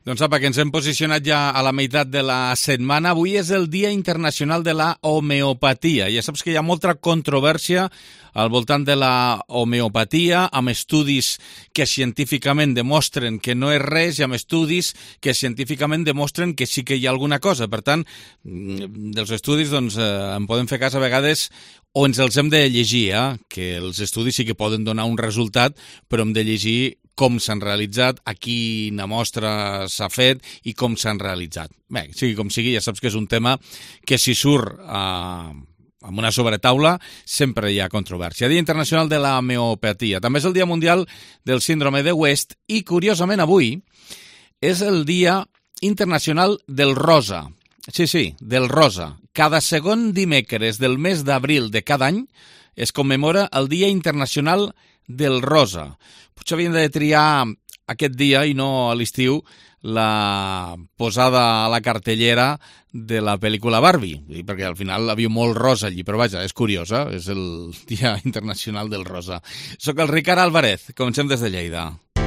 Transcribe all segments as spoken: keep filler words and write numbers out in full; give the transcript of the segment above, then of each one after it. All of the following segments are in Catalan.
Doncs apa, que ens hem posicionat ja a la meitat de la setmana. Avui és el Dia Internacional de la Homeopatia. Ja saps que hi ha molta controvèrsia al voltant de la homeopatia, amb estudis que científicament demostren que no és res i amb estudis que científicament demostren que sí que hi ha alguna cosa. Per tant, dels estudis doncs, eh, en podem fer cas a vegades o ens els hem de llegir, eh? Que els estudis sí que poden donar un resultat, però hem de llegir com s'han realitzat, a quina mostra s'ha fet i com s'han realitzat. Bé, sigui com sigui, ja saps que és un tema que si surt eh, amb una sobretaula sempre hi ha controvèrsia. Dia Internacional de la Homeopatia. També és el Dia Mundial del Síndrome de West i, curiosament, avui és el Dia Internacional del Rosa. Sí, sí, del rosa. Cada segon dimecres del mes d'abril de cada any es commemora el Dia Internacional del Rosa. Potser havien de triar aquest dia i no a l'estiu la posada a la cartellera de la pel·lícula Barbie, perquè al final havia molt rosa allí, però vaja, és curiosa, és el Dia Internacional del Rosa. Soc el Ricard Álvarez, comencem des de Lleida.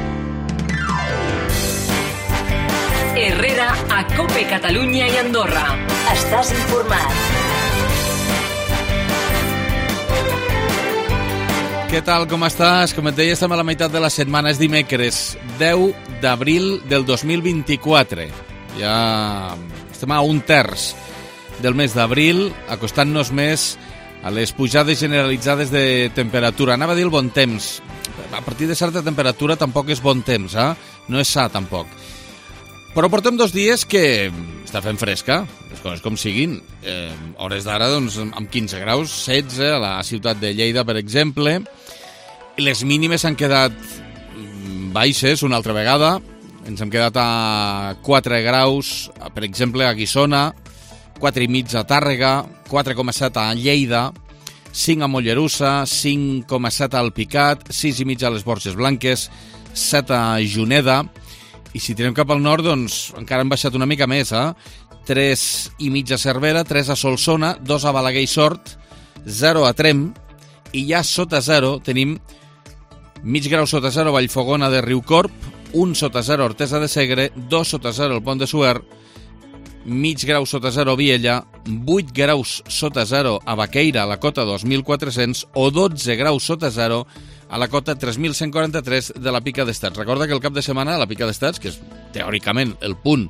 Herrera a COPE Catalunya i Andorra. Estàs informat. Què tal, com estàs? Com et deia, estem a la meitat de la setmana, és dimecres deu d'abril del dos mil vint-i-quatre. Ja estem a un terç del mes d'abril, acostant-nos més a les pujades generalitzades de temperatura. Anava a dir el bon temps. A partir de certa temperatura tampoc és bon temps, eh? No és sa, tampoc. Però portem dos dies que està fent fresca, les coses com siguin. Eh, hores d'ara, doncs, amb quinze graus, setze, a la ciutat de Lleida, per exemple. Les mínimes han quedat baixes una altra vegada. Ens hem quedat a quatre graus, per exemple, a Guissona, quatre i mig a Tàrrega, quatre coma set a Lleida, cinc a Mollerussa, cinc coma set a Alpicat, sis i mig a les Borges Blanques, set a Juneda. I si tirem cap al nord, doncs encara han baixat una mica més, eh? tres i mig a Cervera, tres a Solsona, dos a Balaguer i Sort, zero a Trem, i ja sota zero tenim mig grau sota zero a Vallfogona de Riucorp, un sota zero a Hortesa de Segre, dos sota zero al Pont de Suert, mig grau sota zero a Viella, vuit graus sota zero a Baqueira, a la cota dos mil quatre-cents, o dotze graus sota zero a la cota tres mil cent quaranta-tres de la Pica d'Estats. Recorda que el cap de setmana a la Pica d'Estats, que és teòricament el punt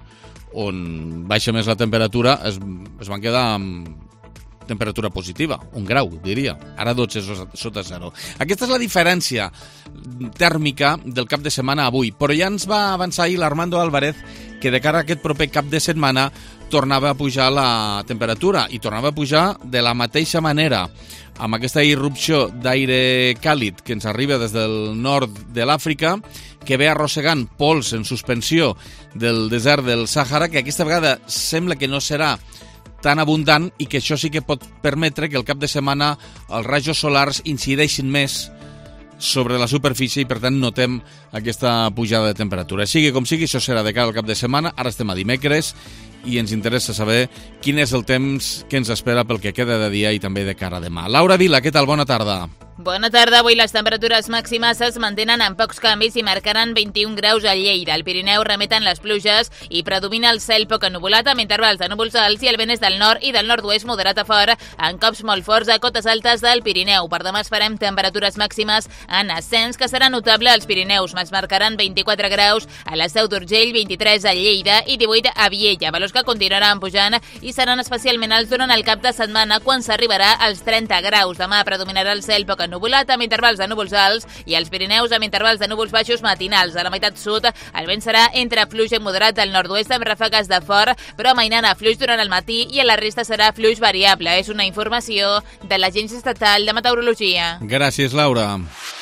on baixa més la temperatura, es, es van quedar amb temperatura positiva, un grau, diria. Ara dotze sota zero. Aquesta és la diferència tèrmica del cap de setmana avui, però ja ens va avançar ahir l'Armando Álvarez que de cara a aquest proper cap de setmana tornava a pujar la temperatura i tornava a pujar de la mateixa manera, amb aquesta irrupció d'aire càlid que ens arriba des del nord de l'Àfrica, que ve arrossegant pols en suspensió del desert del Sàhara, que aquesta vegada sembla que no serà tan abundant i que això sí que pot permetre que el cap de setmana els rajos solars incideixin més sobre la superfície i per tant notem aquesta pujada de temperatura. Sigui com sigui, això serà de cara al cap de setmana. Ara estem a dimecres i ens interessa saber quin és el temps que ens espera pel que queda de dia i també de cara a demà. Laura Vila, què tal? Bona tarda. Bona tarda. Avui les temperatures màximes es mantenen amb pocs canvis i marcaran vint-i-un graus a Lleida. Al Pirineu remeten les pluges i predomina el cel poc ennuvolat amb intervals de núvols alts i el vent és del nord i del nord-oest moderat a fort en cops molt forts a cotes altes del Pirineu. Per demà esperem temperatures màximes en ascens que serà notable als Pirineus. Es marcaran vint-i-quatre graus a la Seu d'Urgell, vint-i-tres a Lleida i divuit a Viella. Valors que continuaran pujant i seran especialment alts durant el cap de setmana quan s'arribarà als trenta graus. Demà predominarà el cel poc ennuvolat amb intervals de núvols alts i als Pirineus amb intervals de núvols baixos matinals. A la meitat sud el vent serà entre fluix i moderat del nord-oest amb ràfegues de fort, però amainant a fluix durant el matí i a la resta serà fluix variable. És una informació de l'Agència Estatal de Meteorologia. Gràcies, Laura.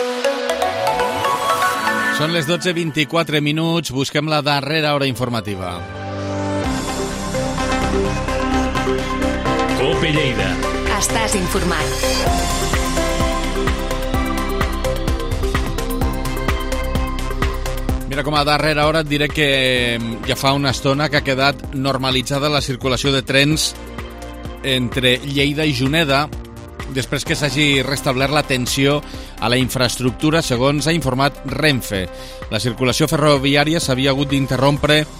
Són les dotze i vint-i-quatre minuts. Busquem la darrera hora informativa. COPE Lleida. Estàs informat. Mira, com a darrera hora et diré que ja fa una estona que ha quedat normalitzada la circulació de trens entre Lleida i Juneda després que s'hagi restablert la tensió a la infraestructura, segons ha informat Renfe. La circulació ferroviària s'havia hagut d'interrompre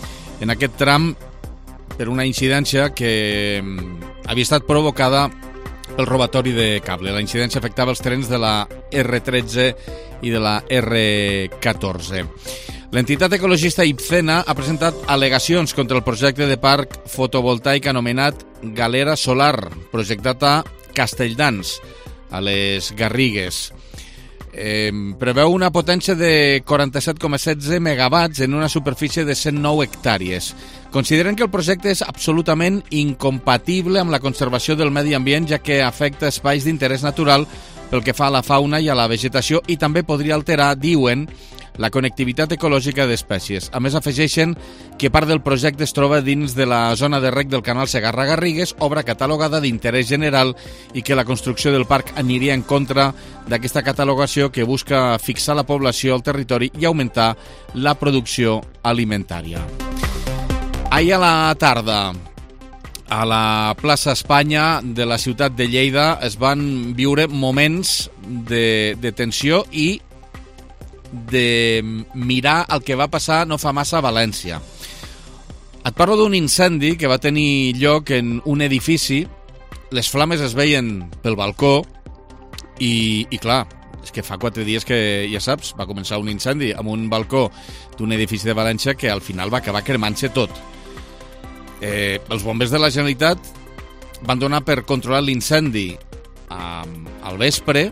en aquest tram per una incidència que havia estat provocada pel robatori de cable. La incidència afectava els trens de la erre tretze i de la erre catorze. L'entitat ecologista Ibcena ha presentat al·legacions contra el projecte de parc fotovoltaic anomenat Galera Solar, projectat a Castelldans, a les Garrigues. Eh, preveu una potència de quaranta-set coma setze megawatts en una superfície de cent nou hectàrees. Consideren que el projecte és absolutament incompatible amb la conservació del medi ambient, ja que afecta espais d'interès natural pel que fa a la fauna i a la vegetació i també podria alterar, diuen, la connectivitat ecològica d'espècies. A més, afegeixen que part del projecte es troba dins de la zona de reg del canal Segarra-Garrigues, obra catalogada d'interès general, i que la construcció del parc aniria en contra d'aquesta catalogació que busca fixar la població al territori i augmentar la producció alimentària. Ahir a la tarda, a la plaça Espanya de la ciutat de Lleida es van viure moments de, de tensió i de mirar el que va passar no fa massa a València. Et parlo d'un incendi que va tenir lloc en un edifici. Les flames es veien pel balcó i, i clar, és que fa quatre dies que, ja saps, va començar un incendi amb un balcó d'un edifici de València que al final va acabar cremant-se tot. Eh, els bombers de la Generalitat van donar per controlar l'incendi eh, al vespre.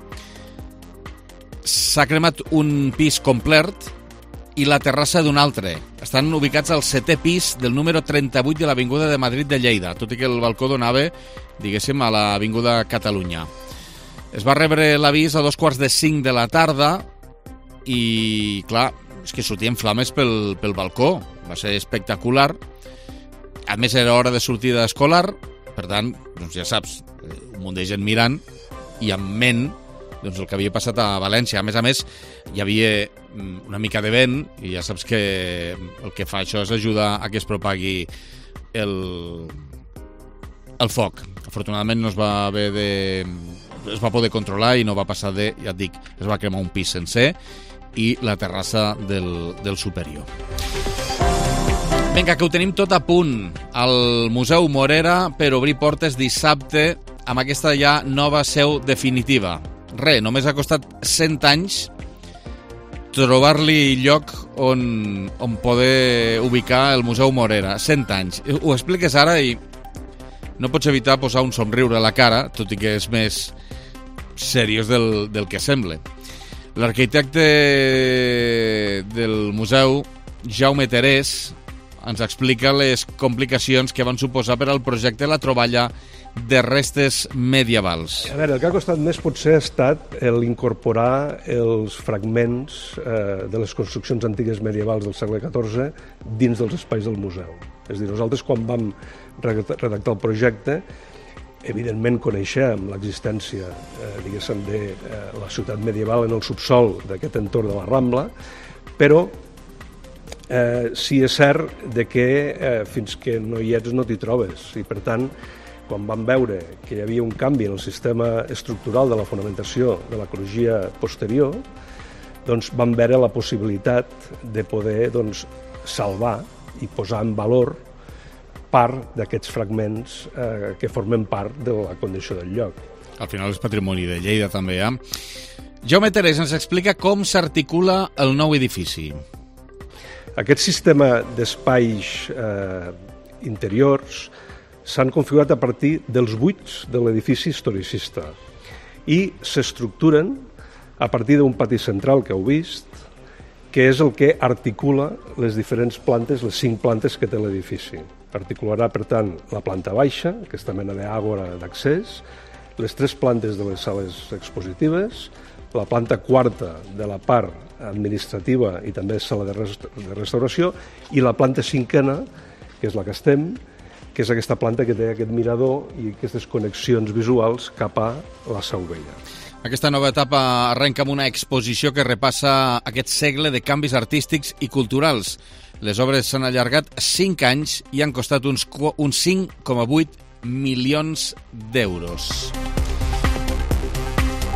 S'ha cremat un pis complet i la terrassa d'un altre. Estan ubicats al setè pis del número trenta-vuit de l'Avinguda de Madrid de Lleida, tot i que el balcó donava, diguéssim, a l'Avinguda Catalunya. Es va rebre l'avís a dos quarts de cinc de la tarda i, clar, és que sortien flames pel, pel balcó. Va ser espectacular. A més, era hora de sortida escolar, per tant, doncs ja saps, un munt de gent mirant i amb ment doncs el que havia passat a València. A més a més, hi havia una mica de vent i ja saps que el que fa això és ajudar a que es propagui el, el foc. Afortunadament no es va haver de... es va poder controlar i no va passar de, ja et dic, es va cremar un pis sencer i la terrassa del, del superior. Vinga, que ho tenim tot a punt. El Museu Morera per obrir portes dissabte amb aquesta ja nova seu definitiva. Re, només ha costat cent anys trobar-li lloc on, on poder ubicar el Museu Morera. cent anys. Ho expliques ara i no pots evitar posar un somriure a la cara, tot i que és més seriós del, del que sembla. L'arquitecte del museu, Jaume Terès, ens explica les complicacions que van suposar per al projecte la troballa de restes medievals. A veure, el que ha costat més potser ha estat l'incorporar els fragments eh, de les construccions antigues medievals del segle catorze dins dels espais del museu. És a dir, nosaltres quan vam redactar el projecte, evidentment coneixem l'existència, eh, diguéssim, de eh, la ciutat medieval en el subsol d'aquest entorn de la Rambla, però eh, sí és cert de que eh, fins que no hi ets no t'hi trobes, i per tant, quan vam veure que hi havia un canvi en el sistema estructural de la fonamentació de l'ecologia posterior, doncs vam veure la possibilitat de poder doncs, salvar i posar en valor part d'aquests fragments eh, que formen part de la condició del lloc. Al final és patrimoni de Lleida també, eh? Jaume Terès ens explica com s'articula el nou edifici. Aquest sistema d'espais eh, interiors s'han configurat a partir dels buits de l'edifici historicista i s'estructuren a partir d'un pati central que heu vist, que és el que articula les diferents plantes, les cinc plantes que té l'edifici. Articularà, per tant, la planta baixa, aquesta mena d'àgora d'accés, les tres plantes de les sales expositives, la planta quarta de la part administrativa i també sala de restauració, i la planta cinquena, que és la que estem, que és aquesta planta que té aquest mirador i aquestes connexions visuals cap a la Seu Vella. Aquesta nova etapa arrenca amb una exposició que repassa aquest segle de canvis artístics i culturals. Les obres s'han allargat cinc anys i han costat uns, uns cinc coma vuit milions d'euros.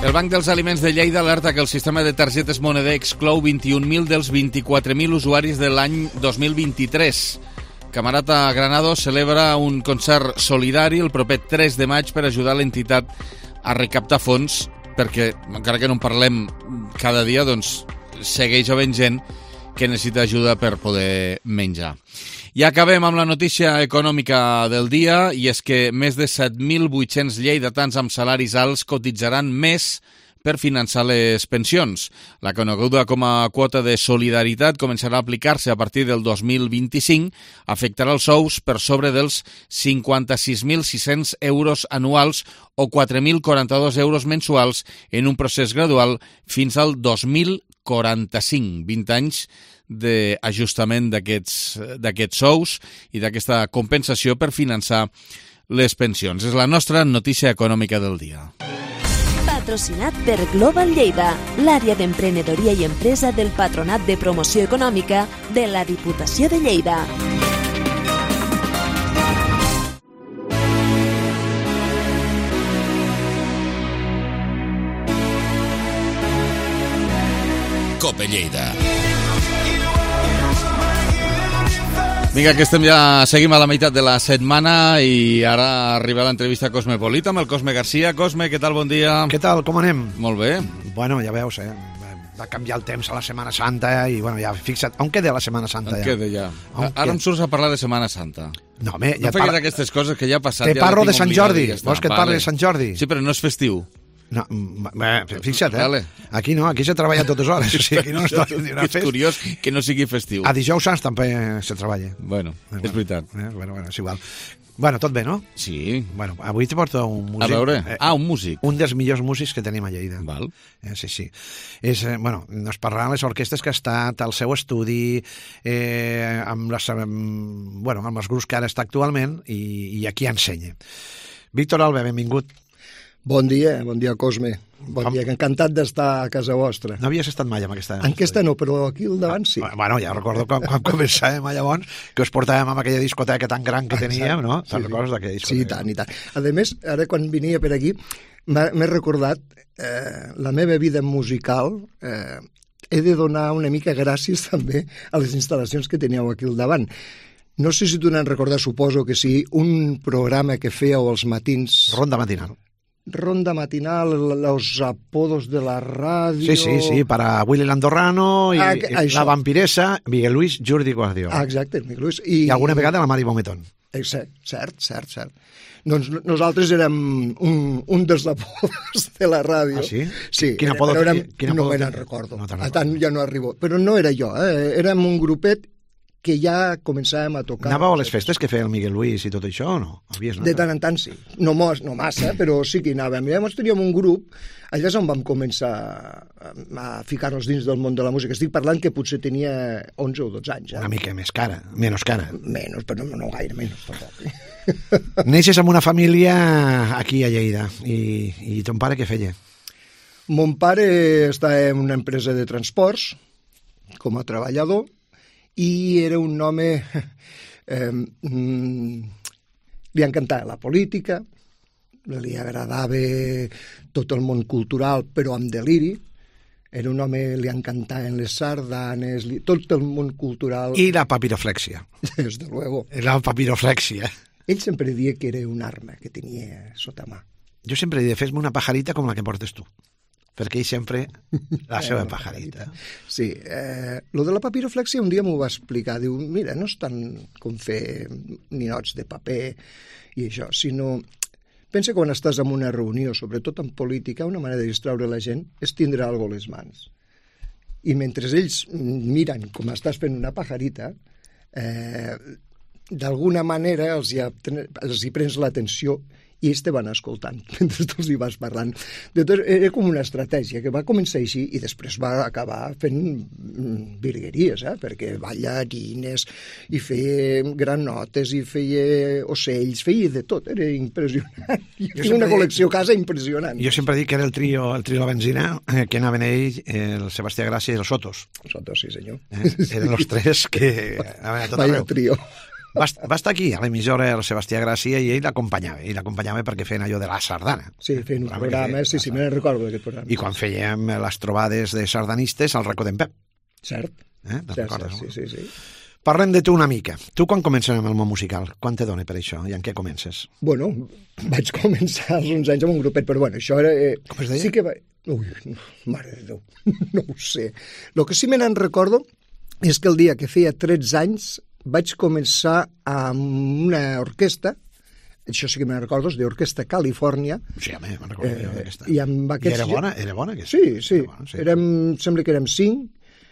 El Banc dels Aliments de Lleida alerta que el sistema de targetes Moneder exclou vint-i-un mil dels vint-i-quatre mil usuaris de l'any dos mil vint-i-tres. Camarata Granado celebra un concert solidari el proper tres de maig per ajudar l'entitat a recaptar fons, perquè, encara que no en parlem cada dia, doncs segueix havent gent que necessita ajuda per poder menjar. I acabem amb la notícia econòmica del dia, i és que més de set mil vuit-cents lleidatans amb salaris alts cotitzaran més per finançar les pensions. La coneguda com a quota de solidaritat començarà a aplicar-se a partir del dos mil vint-i-cinc, afectarà els sous per sobre dels cinquanta-sis mil sis-cents euros anuals o quatre mil quaranta-dos euros mensuals en un procés gradual fins al dos mil quaranta-cinc, vint anys d'ajustament d'aquests d'aquests sous i d'aquesta compensació per finançar les pensions. És la nostra notícia econòmica del dia. Patrocinat per Global Lleida, l'àrea d'emprenedoria i empresa del Patronat de Promoció Econòmica de la Diputació de Lleida. Cope Lleida. Vinga, que estem ja, seguim a la meitat de la setmana i ara arriba l'entrevista Cosmopolita amb el Cosme Garcia. Cosme, què tal? Bon dia. Què tal? Com anem? Molt bé. Bueno, ja veus, eh? Va canviar el temps a la Setmana Santa i, bueno, ja fixa't, on queda la Setmana Santa? On ja? queda ja? On ara queda? em surts a parlar de Setmana Santa. No, home, ja no feguis parla... aquestes coses que ja ha passat. Te ja parlo de Sant oblidat, Jordi. ja Vols que et parli de Sant Jordi? Sí, però no és festiu. No, bé, fixa't, eh? Vale. Aquí no, aquí se treballa totes hores. O sigui, aquí no es treballa ni una És curiós que no sigui festiu. A dijous sants també se treballa. Bueno, Eh, és veritat. Eh, bueno, bueno, és igual. Bueno, tot bé, no? Sí. Bueno, avui te porto un músic. A veure. Eh, Ah, un músic. Un dels millors músics que tenim a Lleida. Val. Eh, sí, sí. És, eh, bueno, ens parlaran les orquestes que ha estat, el seu estudi, eh, amb, les, amb, bueno, amb els grups que ara està actualment i, i aquí ensenya. Víctor Alba, benvingut. Bon dia, bon dia, Cosme. Bon Com? dia, que encantat d'estar a casa vostra. No havies estat mai amb aquesta... En aquesta no, però aquí al davant sí. Bueno, ja recordo quan, quan començàvem a llavors que us portàvem amb aquella discoteca tan gran que teníem, no? Sí, Te'n recordes d'aquella discoteca? Sí, i tant, i tant. A més, ara quan venia per aquí, m'he recordat eh, la meva vida musical. Eh, he de donar una mica gràcies també a les instal·lacions que teníeu aquí al davant. No sé si tu n'han recordat, suposo que sí, un programa que fèieu als matins. Ronda matinal. Ronda matinal, los apodos de la ràdio... Sí, sí, sí, para Willy Landorrano i, Ah, i això. la vampiresa Miguel Luis Jordi Guardiola. Ah, exacte, Miguel Luis. I, I alguna vegada la Mari Bometón. Cert, cert, cert, cert. Doncs nosaltres érem un, un dels apodos de la ràdio. Ah, sí? Sí. Quin apodo però érem, feia? Quin no apodo me'n feia? recordo. No te'n a tant ja no arribo. Però no era jo, eh? Érem un grupet que ja començàvem a tocar. Anàveu a les festes que feia el Miguel Luis i tot això o no? Havies anat? De tant en tant sí. No, mos, no massa, però sí que hi anàvem. I llavors teníem un grup, allà és on vam començar a, a ficar-nos dins del món de la música. Estic parlant que potser tenia onze o dotze anys. Una mica més cara, menys cara. Menys, però no, no gaire, menys tampoc. Neixes amb una família aquí a Lleida i, i ton pare què feia? Mon pare està en una empresa de transports com a treballador i era un home... Eh, mm, li encantava la política, li agradava tot el món cultural, però amb deliri. Era un home, li encantaven les sardanes, li, tot el món cultural... I la papiroflexia. Desde luego. La papiroflexia. Ell sempre deia que era un arma que tenia sota mà. Jo sempre diria, fes-me una pajarita com la que portes tu. Perquè ell sempre la seva pajarita. Sí, eh, lo de la papiroflexia un dia m'ho va explicar. Diu, mira, no és tant com fer ninots de paper i això, sinó... Pensa que quan estàs en una reunió, sobretot en política, una manera de distraure la gent és tindre alguna a les mans. I mentre ells miren com estàs fent una pajarita, eh, d'alguna manera els hi, els hi prens l'atenció i ells te van escoltant mentre tu els hi vas parlant. De tot, era com una estratègia que va començar així i després va acabar fent virgueries, eh? Perquè ballarines i feia granotes i feia ocells, feia de tot, era impressionant. Jo tinc una col·lecció a casa impressionant. Jo sempre dic que era el trio, el trio La Benzina, eh, que anaven ell, el Sebastià Gràcia i els Sotos. Sotos, sí senyor. Eh? Eren els tres que anaven a tot Vaya arreu. trio. Va, va estar aquí, a l'emissora, el Sebastià Gràcia, i ell l'acompanyava. Ell l'acompanyava perquè feien allò de la sardana. Sí, feien un programa, sí, sí, me'n recordo d'aquest programa. I quan fèiem les trobades de sardanistes al racó d'en Pep. Cert. Eh? Te'n recordes? Sí, sí, sí. Parlem de tu una mica. Tu quan comences amb el món musical? Quan te dona per això i en què comences? Bueno, vaig començar als onze anys amb un grupet, però bueno, això era... Eh, Com es deia? Sí que va... Ui, no, mare de Déu, no ho sé. El que sí me n'en recordo és que el dia que feia tretze anys vaig començar amb una orquestra, això sí que me'n recordo, és d'Orquestra Califòrnia. Sí, home, me'n recordo eh, aquesta. I, amb aquests... I era bona? Era bona aquesta? Sí, sí. Bona, sí. Érem, sembla que érem cinc,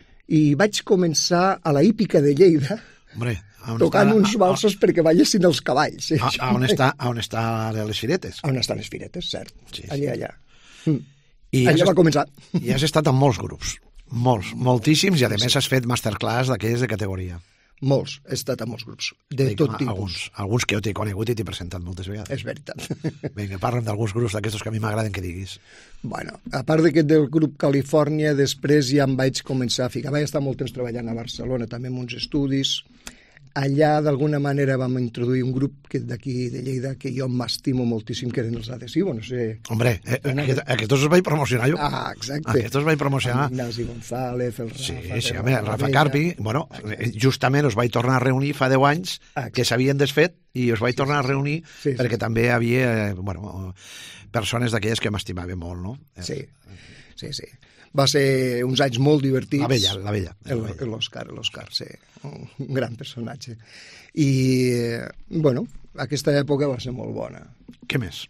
i vaig començar a la hípica de Lleida, Hombre, tocant està, uns valsos a, perquè ballessin els cavalls. Sí, a, a, on està, a on està les firetes? A on estan les firetes, cert. Sí, sí. Allà, allà. Mm. I allà has, va començar. I has estat en molts grups. Molts, moltíssims, i a més has fet masterclass d'aquells de categoria. Molts, he estat a molts grups, de Dic, tot alguns, tipus. Alguns que jo t'he conegut i t'he presentat moltes vegades. És veritat. Vinga, parla'm d'alguns grups d'aquestos que a mi m'agraden que diguis. Bueno, a part d'aquest del grup Califòrnia, després ja em vaig començar a ficar. Vaig estar molt temps treballant a Barcelona, també amb uns estudis. Allà, d'alguna manera, vam introduir un grup que d'aquí de Lleida que jo m'estimo moltíssim, que eren els Adhesivo, no sé... Hombre, eh, aquest, aquests els vaig promocionar jo. Ah, exacte. Aquests els vaig promocionar. Amb Ignasi González, el Rafa... Sí, el sí, home, el Rafa Vella. Carpi, bueno, justament us vaig tornar a reunir fa deu anys, Exacte. que s'havien desfet, i us vaig tornar a reunir Sí, sí. perquè també hi havia, eh, bueno, persones d'aquelles que m'estimaven molt, no? Sí, sí, sí. Va ser uns anys molt divertits. La Vella, la Vella. El- L'Òscar, l'Òscar, sí. Un gran personatge. I, eh, bueno, aquesta època va ser molt bona. Què més?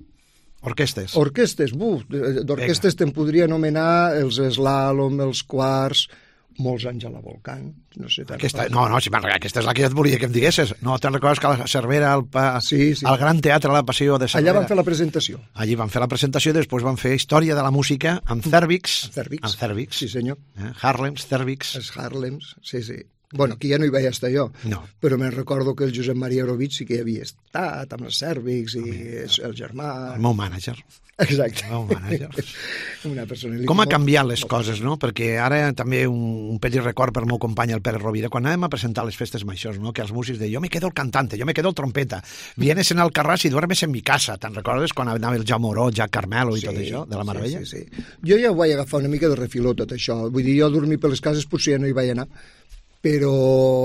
Orquestes. Orquestes, buf, d'orquestes te'n podria anomenar els Slalom, els Quarts, molts anys a la Volcán, no sé... te'n Aquesta, recordes? no, no, si me'n recordo, aquesta és la que et volia que em diguessis. No, te'n recordes que a la Cervera, al, pa, Sí, sí. al Gran Teatre, a la Passió de Cervera... Allà van fer la presentació. Allí van fer la presentació i després van fer Història de la Música amb Cervix. Cervix. Amb Cervix. Sí, senyor. Eh? Harlems, Cervix. Els Harlems, sí, sí. Bueno, aquí ja no hi vaig estar jo, No. però me'n recordo que el Josep Maria Orovich sí que hi havia estat, amb els Cèrvix i el germà... El meu mànager. Exacte. El meu mànager. Una persona... Com ha canviat les coses, no? Perquè ara també un, un petit record per el meu company, el Pere Rovira, quan anàvem a presentar les festes majors, no? Que els músics deien, jo me quedo el cantante, jo me quedo el trompeta, vienes en el Carràs i duermes en mi casa. Te'n recordes quan anava el Jaume Oró, Jack Carmelo i tot això, de la Meravella? Sí, sí, sí. Jo ja ho vaig agafar una mica de refiló tot això. Vull dir, jo a dormir per les cases potser ja no hi vaig anar, però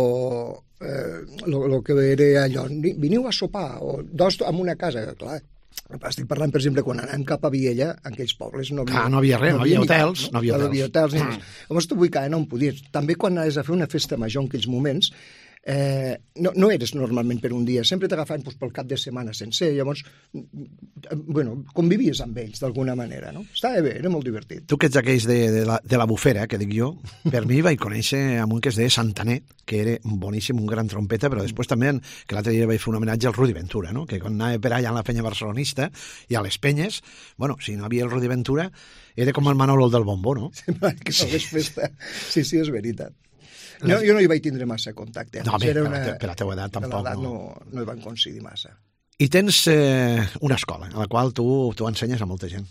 el eh, que era allò, veniu a sopar, o dos en una casa, clar. Estic parlant, per exemple, quan anàvem cap a Viella, en aquells pobles no havia... Clar, no havia res, no havia ni hotels, cap, no havia no havia hotels. hotels. Ni... Llavors tu vull que no en podies. També quan anaves a fer una festa major en aquells moments, eh, no, no eres normalment per un dia, sempre t'agafaven doncs, pel cap de setmana sencer, llavors, bueno, convivies amb ells d'alguna manera, no? Estava bé, era molt divertit. Tu que ets aquells de, de, la, de la bufera, que dic jo, per mi vaig conèixer amb un que es deia Santaner, que era boníssim, un gran trompeta, però després també, que l'altre dia vaig fer un homenatge al Rudi Ventura, no? Que quan anava per allà a la penya barcelonista i a les penyes, bueno, si no havia el Rudi Ventura, era com el Manolo del Bombó, no? Sempre que no hagués festa. Sí, sí, és veritat. No, jo no hi vaig tindre massa contacte. No, bé, Era per la te- per la teua edat tampoc, Per l'edat no. no, no hi van coincidir massa. I tens eh, una escola, a la qual tu, tu ensenyes a molta gent.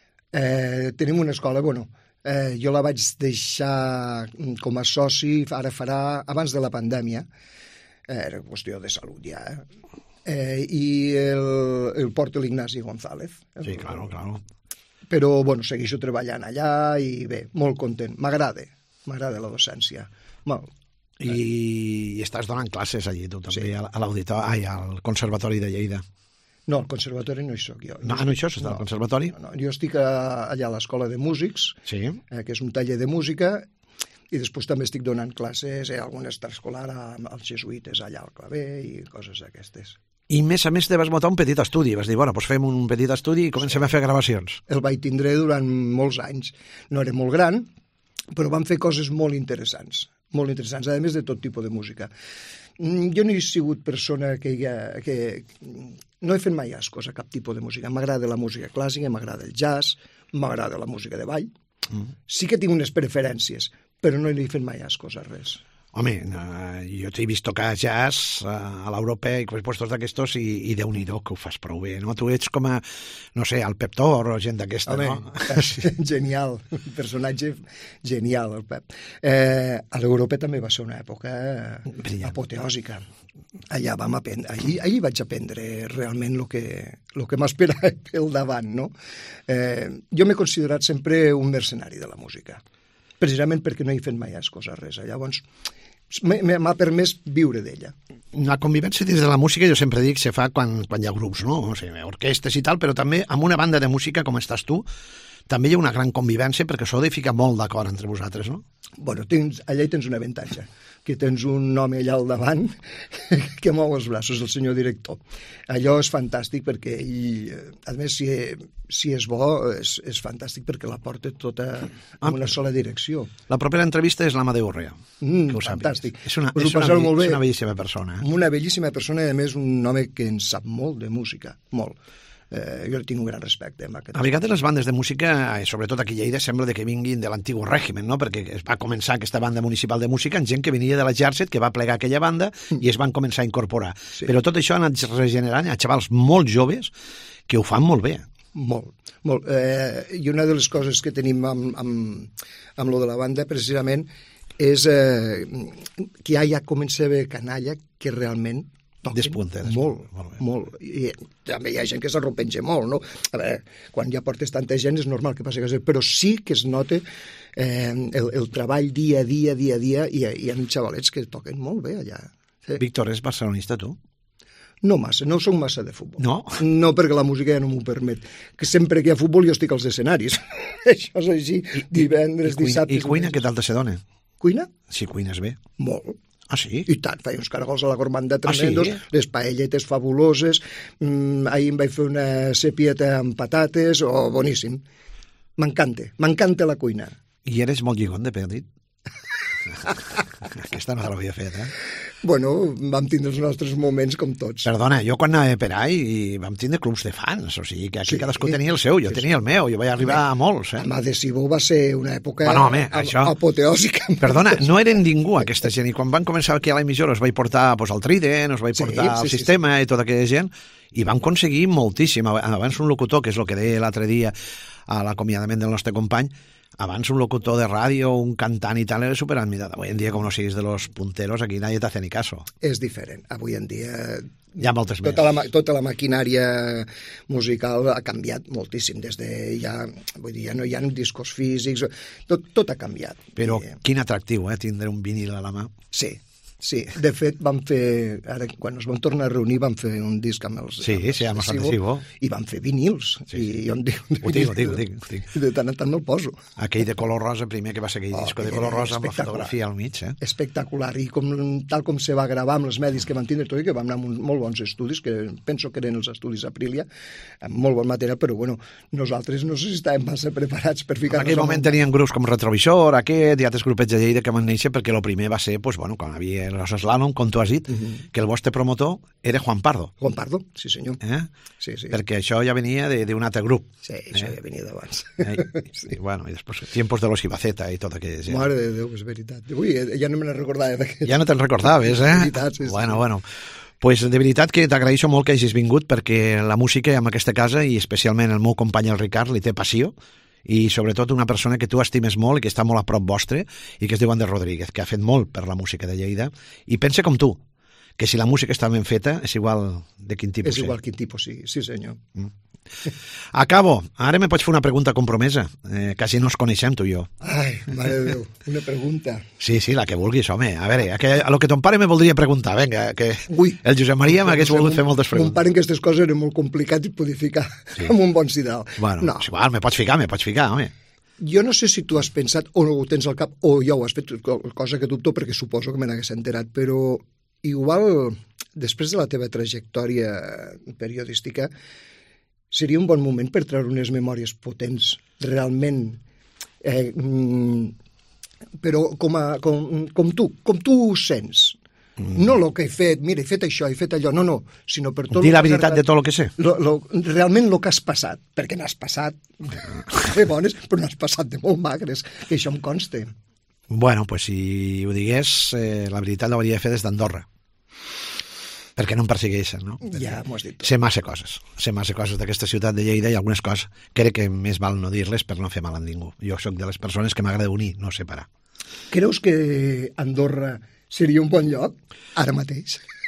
Eh, tenim una escola, bueno, eh, jo la vaig deixar com a soci, ara farà, abans de la pandèmia, eh, era qüestió de salut ja, eh? Eh, i el, el porta l'Ignasi González. Sí, claro, claro. Però, bueno, segueixo treballant allà i bé, molt content. M'agrada, m'agrada la docència. Molt. I, I estàs donant classes allí, tu també, Sí. a l'auditori, ai, al Conservatori de Lleida. No, al conservatori no hi soc jo. No, ah, no, això s'està al conservatori? No, no, jo estic a, allà a l'escola de músics, Sí. eh, que és un taller de música, i després també estic donant classes, eh, algun extraescolar als jesuïtes allà al claver i coses d'aquestes. I més a més te vas muntar un petit estudi, vas dir, bueno, doncs fem un petit estudi i comencem a fer gravacions. El vaig tindre durant molts anys. No era molt gran, però vam fer coses molt interessants, molt interessants, a més de tot tipus de música. Mm, Jo no he sigut persona que, que no he fet mai ascos a cap tipus de música. M'agrada la música clàssica, m'agrada el jazz, m'agrada la música de ball. Mm. Sí que tinc unes preferències, però no he fet mai ascos a res. Home, eh, jo t'he vist tocar jazz eh, a l'Europea i puestos d'aquestos i, i Déu-n'hi-do, que ho fas prou bé, no? Tu ets com a, no sé, el Pep Tor o gent d'aquesta, Home, no? genial, un personatge genial, el Pep. Eh, a l'Europa també va ser una època Brillant. apoteòsica. allà vam aprendre, allí, allí vaig aprendre realment el que, el que m'esperava pel davant, no? Eh, jo m'he considerat sempre un mercenari de la música, precisament perquè no he fet mai coses res. Llavors, m'ha permès viure d'ella. La convivència dins de la música, jo sempre dic, se fa quan, quan hi ha grups, no? O sigui, orquestes i tal, però també amb una banda de música com estàs tu, també hi ha una gran convivència perquè s'ho ha de ficar molt d'acord entre vosaltres, no? Bueno, tens, allà hi tens un avantatge, que tens un home allà al davant que mou els braços, el senyor director. Allò és fantàstic perquè ell, a més, si, si és bo, és, és fantàstic perquè la porta tota en una sola direcció. La propera entrevista és l'Amadeu Urrea. Mm, fantàstic. És una, Us és, una, molt bé. és una bellíssima persona. Eh? Una bellíssima persona i, a més, un home que en sap molt de música, molt. Eh, jo tinc un gran respecte. A vegades les bandes de música, sobretot aquí a Lleida, sembla que vinguin de l'antic règim, no? Perquè es va començar aquesta banda municipal de música amb gent que venia de l'exèrcit, que va plegar aquella banda i es van començar a incorporar. Sí. Però tot això ha anat regenerant a xavals molt joves que ho fan molt bé. Molt, molt. Eh, I una de les coses que tenim amb, amb, amb lo de la banda, precisament, és eh, que ja, ja comença a haver canalla que realment despunta, despunta. Molt, molt, molt. I també hi ha gent que se'l repenja molt, no? A veure, quan ja portes tanta gent és normal que passi a casa, però sí que es nota eh, el, el treball dia a dia, dia a dia, i hi ha xavalets que toquen molt bé allà. Sí. Víctor, és barcelonista, tu? No massa, no soc massa de futbol. No? No, perquè la música ja no m'ho permet. Que sempre que hi ha futbol jo estic als escenaris. Això és així, divendres, I, i, dissabtes... I cuina, què tal te se dona? Cuina? Sí, cuines bé. Molt. Ah, sí? I tant, feia uns caragols a la gormanda tremendos, ah, sí? Les paelletes fabuloses, mm, ahir em vaig fer una sepieta amb patates, oh, boníssim. M'encanta, m'encanta la cuina. I eres molt lligón de petit? Aquesta no te l'havia fet, eh? Bueno, vam tindre els nostres moments com tots. Perdona, jo quan anava per ahí i vam tindre clubs de fans, o sigui que aquí sí, cadascú tenia el seu, jo sí, tenia el meu, jo vaig arribar home, a molts. Eh? Amb Adhesivo va ser una època bueno, home, això... apoteòsica. Perdona, no eren ningú aquesta gent, i quan van començar aquí a l'emissora us vaig portar pues, el Trident, us vaig portar sí, sí, el sistema sí, sí. i tota aquella gent, i vam aconseguir moltíssim. Abans un locutor, que és el que deia l'altre dia a l'acomiadament del nostre company, abans un locutor de ràdio, un cantant i tal, era superadmirat. Avui en dia, com no siguis de los punteros, aquí nadie te hace ni caso. És diferent. Avui en dia... Hi ha moltes tota més. La, tota la maquinària musical ha canviat moltíssim. Des de ja, vull dir, ja no hi ha discos físics, tot, tot ha canviat. Però I, quin atractiu, eh, tindre un vinil a la mà. Sí. Sí, de fet vam fer, ara quan ens vam tornar a reunir vam fer un disc amb els... Sí, sí, amb els Adhesivo. I vam fer vinils. Sí, sí. I jo em dic... Ho dic, ho dic, ho dic, ho dic. De tant en tant me'l poso. Aquell de color rosa primer, que va ser aquell oh, disco de color rosa amb la fotografia al mig, eh? Espectacular. I com, tal com se va gravar amb els medis que van tindre tot i que vam anar amb molt bons estudis, que penso que eren els estudis Aprilia, amb molt bon material, però bueno, nosaltres no sé si estàvem massa preparats per ficar-nos... En aquell moment tenien grups com Retrovisor, aquest i altres grupets de Lleida que van néixer perquè el primer va ser, pues, bueno, quan havia els Slalom, com tu has dit, uh -huh. que el vostre promotor era Juan Pardo. Juan Pardo, sí senyor. Eh? Sí, sí. Perquè això ja venia d'un altre grup. Sí, això eh? ja venia d'abans. Eh? Sí. I, bueno, i després, tiempos de los Ibaceta i tot aquell... Ja. Mare de Déu, és veritat. Ui, ja no me n'he recordat d'aquest. Ja no te'n recordaves, eh? Veritat, sí, sí. Bueno, bueno. Pues de veritat que t'agraeixo molt que hagis vingut perquè la música en aquesta casa i especialment el meu company el Ricard li té passió i sobretot una persona que tu estimes molt i que està molt a prop vostre i que es diu Ander Rodríguez, que ha fet molt per la música de Lleida i pensa com tu, que si la música està ben feta és igual de quin tipus. És igual quin tipus, sí, sí senyor. Mm. Acabo. Ara me pots fer una pregunta compromesa. Eh, quasi no ens coneixem, tu i jo. Ai, mare de Déu, una pregunta. Sí, sí, la que vulguis, home. A veure, a, que, a lo que ton pare me voldria preguntar, vinga, que Ui, el Josep Maria m'hagués volgut fer moltes preguntes. Mon pare en aquestes coses era molt complicat i podia ficar sí. amb un bon sidal. Bueno, no. és igual, me pots ficar, me pots ficar, home. Jo no sé si tu has pensat o no ho tens al cap o ja ho has fet, cosa que dubto perquè suposo que me n'hagués enterat, però igual després de la teva trajectòria periodística seria un bon moment per treure unes memòries potents, realment, eh, però com, a, com, com tu, com tu ho sents. Mm. No el que he fet, mira, he fet això, he fet allò, no, no, sinó per tot... Dir la veritat de tot el que sé. Lo, lo, realment el que has passat, perquè n'has passat de bones, però n'has passat de molt magres, que això em consta. Bueno, pues si ho digués, eh, la veritat l'hauria de fer des d'Andorra. Perquè no em persegueixen, no? Ja m'ho has dit tot. Sé massa coses, sé massa coses d'aquesta ciutat de Lleida i algunes coses crec que més val no dir-les per no fer mal a ningú. Jo sóc de les persones que m'agrada unir, no separar. Creus que Andorra seria un bon lloc, ara mateix?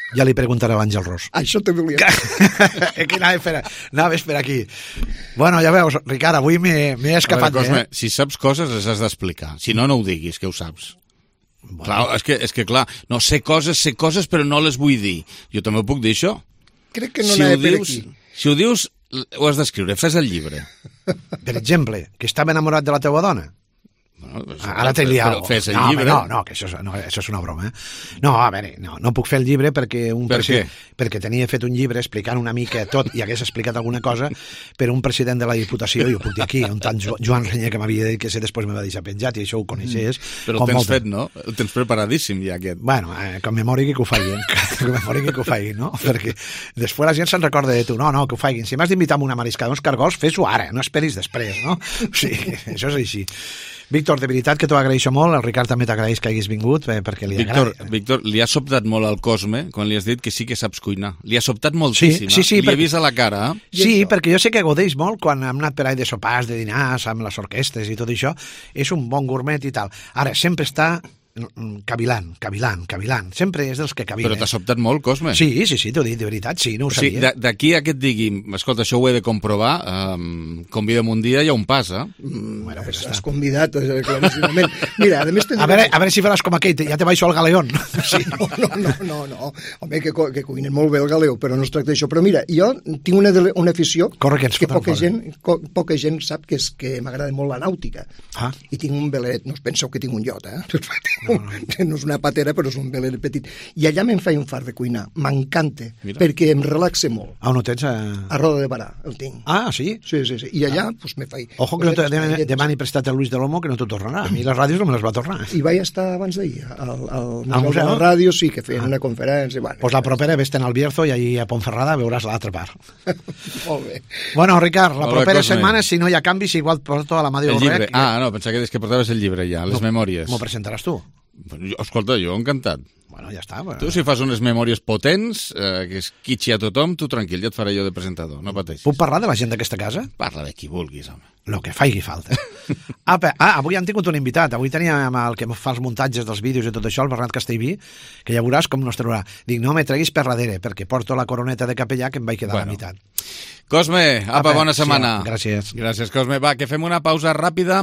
Ja li preguntaré a l'Àngel Ros. Això te volia dir. que anava per, anava per aquí. Bueno, ja veus, Ricard, avui m'he escapat. Veure, Cosme, eh? Si saps coses, les has d'explicar. Si no, no ho diguis, que ho saps. Bueno. Clar, és que, és que, clar, no sé coses, sé coses, però no les vull dir. Jo també ho puc dir, això. Crec que no si anava per dius, aquí. Si ho dius, ho has d'escriure. Fes el llibre. Per exemple, que estava enamorat de la teva dona. Bueno, pues, ara t'he liat. Però fes el no, llibre. No, no, que això és, no, això és una broma. Eh? No, a veure, no, no puc fer el llibre perquè un per què? Perquè tenia fet un llibre explicant una mica tot i hagués explicat alguna cosa per un president de la Diputació, i ho puc dir aquí, un tant Joan Renyer, que m'havia dit que se després me va deixar penjat, i això ho coneixés. Però el tens molt... fet, no? El tens preparadíssim ja, aquest. Bueno, eh, que memori que ho facin, que memori que ho facin, no? Perquè després la gent se'n recorda de tu. No, no, que ho facin. Si m'has d'invitar a una mariscada, uns cargols, fes-ho ara, no esperis després, no? Sí, això és així. Víctor, de veritat que t'ho agraeixo molt, el Ricard també t'agraeix que hagis vingut, eh, perquè li Víctor, agrada. Víctor, li ha sobtat molt al Cosme quan li has dit que sí que saps cuinar. Li ha sobtat moltíssim, sí, sí, sí, li perquè... he vist a la cara. Eh? Sí, perquè jo sé que godeix molt quan hem anat per ahí de sopars, de dinars, amb les orquestres i tot això. És un bon gourmet i tal. Ara, sempre està cavilant, cavilant, cavilant. Sempre és dels que cavilen. Però t'ha sobtat molt, Cosme. Sí, sí, sí, t'ho dic, de veritat, sí, no ho o sigui, sabia. D'aquí a que et digui, escolta, això ho he de comprovar, um, convida'm un dia, hi ha un pas, eh? Mm, bueno, pues estàs convidat, claríssimament. Mira, a més... A veure, a veure si faràs com aquell, ja te baixo al galeón. Sí, no, no, no, no, no. Home, que, que cuinen molt bé el galeó, però no es tracta d'això. Però mira, jo tinc una, una afició Corre, que, que poca gent, co, poca gent sap que és que m'agrada molt la nàutica. Ah. I tinc un veleret, no us penseu que tinc un iot, eh? No, no. No és una patera, però és un veleret petit. I allà me'n faig un fart de cuinar. M'encanta, perquè em relaxa molt. Ah, no tens? A... A Roda de Barà, el tinc. Ah, sí? Sí, sí, sí. I allà, doncs, pues, me faig... Ojo que no te demani, demani prestat a Luis de l'Olmo, que no t'ho tornarà. A mi les ràdios no me les va tornar. I vaig estar abans d'ahir al, al, al museu de la ràdio, sí, que feien ah. una conferència. Bueno, pues la propera vés-te'n al Bierzo i allí a Pontferrada veuràs l'altra part. Molt bé. Bueno, Ricard, la Hola, propera Cosme. setmana, si no hi ha canvis, igual porto a la Madi El llibre. Borrec. Ah, no, pensava que, que portaves el llibre ja, les no, memòries. M'ho presentaràs tu? Jo, escolta, jo encantat. Bueno, ja està. Bueno. Tu, si fas unes memòries potents, eh, que es quitxi a tothom, tu tranquil, ja et faré jo de presentador, no pateixis. Puc parlar de la gent d'aquesta casa? Parla de qui vulguis, home. Lo que faci falta. Apa, ah, avui han tingut un invitat. Avui teníem el que fa els muntatges dels vídeos i tot això, el Bernat Castellví, que ja veuràs com no es trobarà. Dic, no me treguis per darrere, perquè porto la coroneta de capellà que em vaig quedar bueno. a la meitat. Cosme, apa, apa bona setmana. Sí, gràcies. Gràcies, Cosme. Va, que fem una pausa ràpida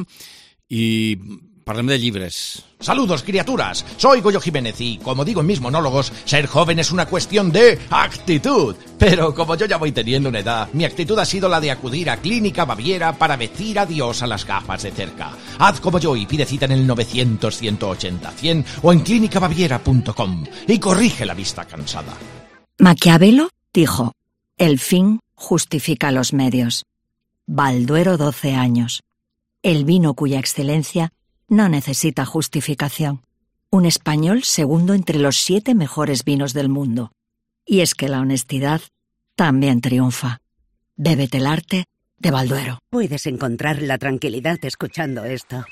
i parlem de llibres. Saludos, criaturas. Soy Goyo Jiménez y, como digo en mis monólogos, ser joven es una cuestión de actitud. Pero como yo ya voy teniendo una edad, mi actitud ha sido la de acudir a Clínica Baviera para decir adiós a las gafas de cerca. Haz como yo y pide cita en el novecientos, ciento ochenta, cien o en clínica baviera punto com y corrige la vista cansada. Maquiavelo dijo, el fin justifica los medios. Balduero, doce años. El vino cuya excelencia no necesita justificación. Un español segundo entre los siete mejores vinos del mundo. Y es que la honestidad también triunfa. Bébete el arte de Balduero. Puedes encontrar la tranquilidad escuchando esto.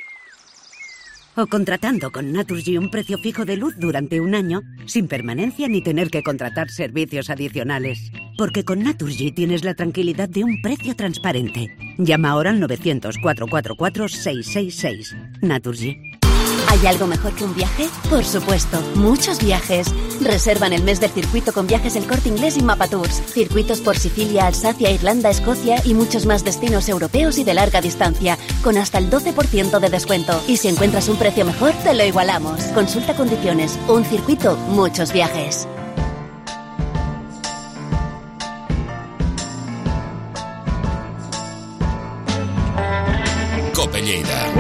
O contratando con Naturgy un precio fijo de luz durante un año, sin permanencia ni tener que contratar servicios adicionales. Porque con Naturgy tienes la tranquilidad de un precio transparente. Llama ahora al novecientos, cuatrocientos cuarenta y cuatro, seiscientos sesenta y seis. Naturgy. ¿Hay algo mejor que un viaje? Por supuesto, muchos viajes. Reservan el mes del circuito con Viajes El Corte Inglés y Mapa Tours. Circuitos por Sicilia, Alsacia, Irlanda, Escocia y muchos más destinos europeos y de larga distancia, con hasta el doce por ciento de descuento. Y si encuentras un precio mejor, te lo igualamos. Consulta condiciones. Un circuito, muchos viajes. Cope Lleida.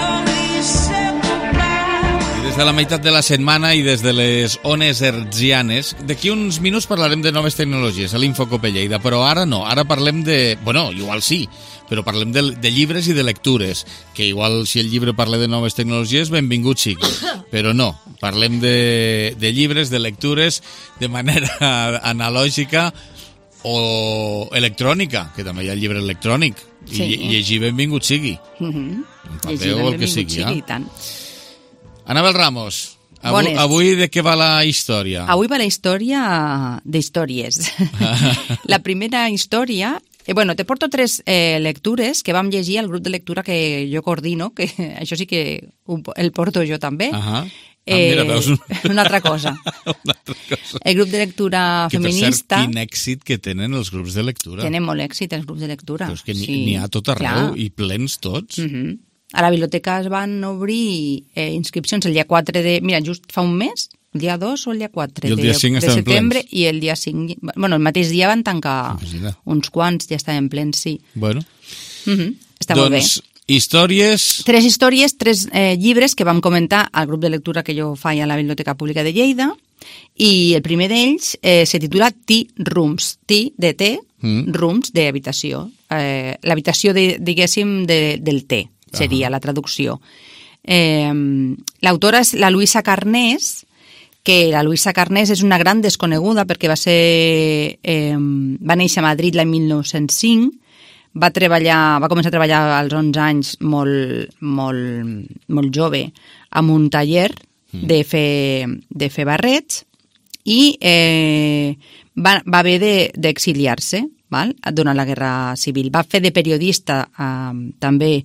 Des de la meitat de la setmana i des de les ones hertzianes, d'aquí uns minuts parlarem de noves tecnologies a l'Infocope Lleida, però ara no, ara parlem de... Bueno, igual sí, però parlem de, de llibres i de lectures, que igual si el llibre parla de noves tecnologies, benvingut sigui, però no, parlem de, de llibres, de lectures, de manera analògica o electrònica, que també hi ha el llibre electrònic, sí. i, i llegir benvingut sigui. Mm-hmm. En paper o el que sigui, sigui, eh? tant. Anabel Ramos, avui, avui de què va la història? Avui va la història d'històries. La primera història... Eh, bueno, te porto tres eh, lectures que vam llegir al grup de lectura que jo coordino, que això sí que el porto jo també. Uh-huh. Eh, ah, mira, veus un... una altra cosa. una altra cosa. El grup de lectura que, feminista... Que, per cert, quin èxit que tenen els grups de lectura. Tenen molt èxit els grups de lectura. Però és que n'hi sí, ha tot arreu, clar. I plens tots. Uh -huh. A la biblioteca es van obrir eh, inscripcions el dia quatre de... Mira, just fa un mes, el dia dos o el dia quatre el dia de, cinc de setembre, plens. I el dia cinc... Bueno, el mateix dia van tancar Imagina. Uns quants, ja estaven plens, sí. Bueno. Uh -huh. Està doncs, molt bé. Històries... Tres històries, tres eh, llibres que vam comentar al grup de lectura que jo faig a la Biblioteca Pública de Lleida, i el primer d'ells eh, se titula Tea Rooms, Tea de té, mm. Rooms d'habitació. Eh, L'habitació, de, diguéssim, de, del té, seria ah. la traducció. Eh, L'autora és la Luisa Carnés, que la Luisa Carnés és una gran desconeguda perquè va ser eh, va néixer a Madrid l'any mil nou-cents cinc, va treballar, va començar a treballar als onze anys molt, molt, molt jove amb un taller de fer, de fer barrets i eh, va, va haver d'exiliar-se de, durant la Guerra Civil. Va fer de periodista eh, també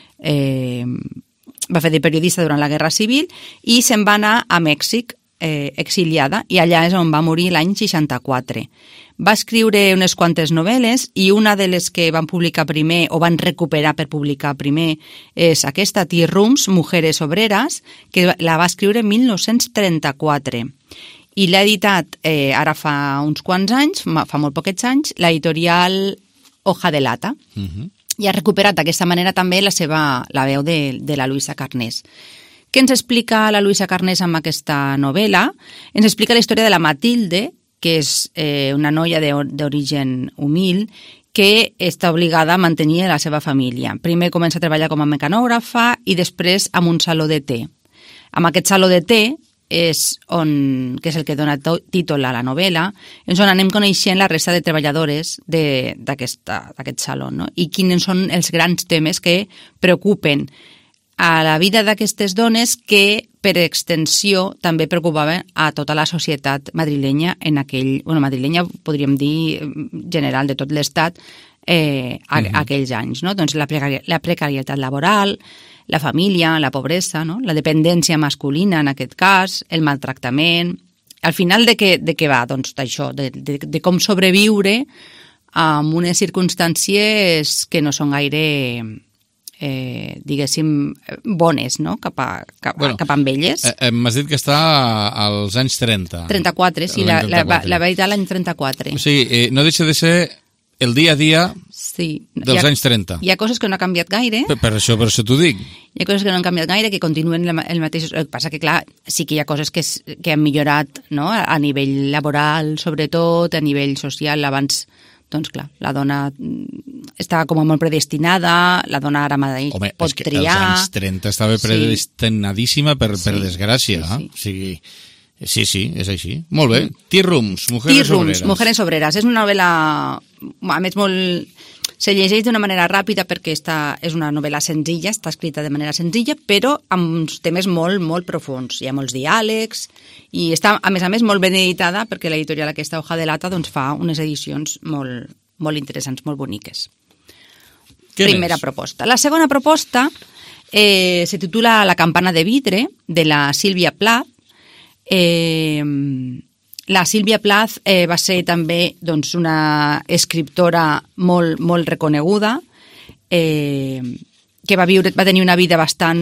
eh, va fer de periodista durant la Guerra Civil i se'n va anar a Mèxic eh, exiliada, i allà és on va morir l'any seixanta-quatre. Va escriure unes quantes novel·les i una de les que van publicar primer o van recuperar per publicar primer és aquesta, Tea Rooms, Mujeres Obreras, que la va escriure en mil nou-cents trenta-quatre. I l'ha editat eh, ara fa uns quants anys, fa molt poquets anys, l'editorial Hoja de Lata. Uh-huh. I ha recuperat d'aquesta manera també la seva la veu de, de la Luisa Carnés. Què ens explica la Luisa Carnés amb aquesta novel·la? Ens explica la història de la Matilde, que és eh, una noia d'origen humil que està obligada a mantenir la seva família. Primer comença a treballar com a mecanògrafa i després amb un saló de té. Amb aquest saló de té, és on, que és el que dona títol a la novel·la, és on anem coneixent la resta de treballadores d'aquest saló, no? I quins són els grans temes que preocupen a la vida d'aquestes dones que, per extensió, també preocupaven a tota la societat madrilenya en aquell... Bueno, madrilenya podríem dir general de tot l'estat eh, a, uh-huh. aquells anys, no? Doncs la, precari la precarietat laboral, la família, la pobresa, no? La dependència masculina en aquest cas, el maltractament... Al final de què, de què va? Doncs d'això, de, de, de com sobreviure amb unes circumstàncies que no són gaire... Eh, diguéssim, bones, no? Cap a, cap, bueno, cap amb elles. Eh, M'has dit que està als anys trenta. trenta-quatre, sí, la, la, la va editar l'any trenta-quatre. O sigui, eh, no deixa de ser el dia a dia sí. dels ha, anys trenta. Hi ha coses que no han canviat gaire. Per, per això per això t'ho dic. Hi ha coses que no han canviat gaire, que continuen el mateix... El que passa que, clar, sí que hi ha coses que, que han millorat, no? A nivell laboral, sobretot, a nivell social. Abans, doncs clar, la dona estava com molt predestinada, la dona ara mateix Home, pot és que triar... als anys trenta estava predestinadíssima per, sí. per desgràcia. Sí, sí. O sigui, sí, sí, és així. Molt bé. Tea Rooms, Mujeres Tea Rooms, Obreras. Mujeres Obreras. És una novel·la, a més, molt... Se llegeix d'una manera ràpida perquè està, és una novel·la senzilla, està escrita de manera senzilla, però amb uns temes molt, molt profuns. Hi ha molts diàlegs i està, a més a més, molt ben editada perquè l'editorial aquesta Hoja de Lata doncs, fa unes edicions molt, molt interessants, molt boniques. Què Primera més? proposta. La segona proposta eh, se titula La campana de vidre, de la Sílvia Plath. Eh, la Sílvia Plath eh, va ser també doncs, una escriptora molt, molt reconeguda, eh, que va, viure, va tenir una vida bastant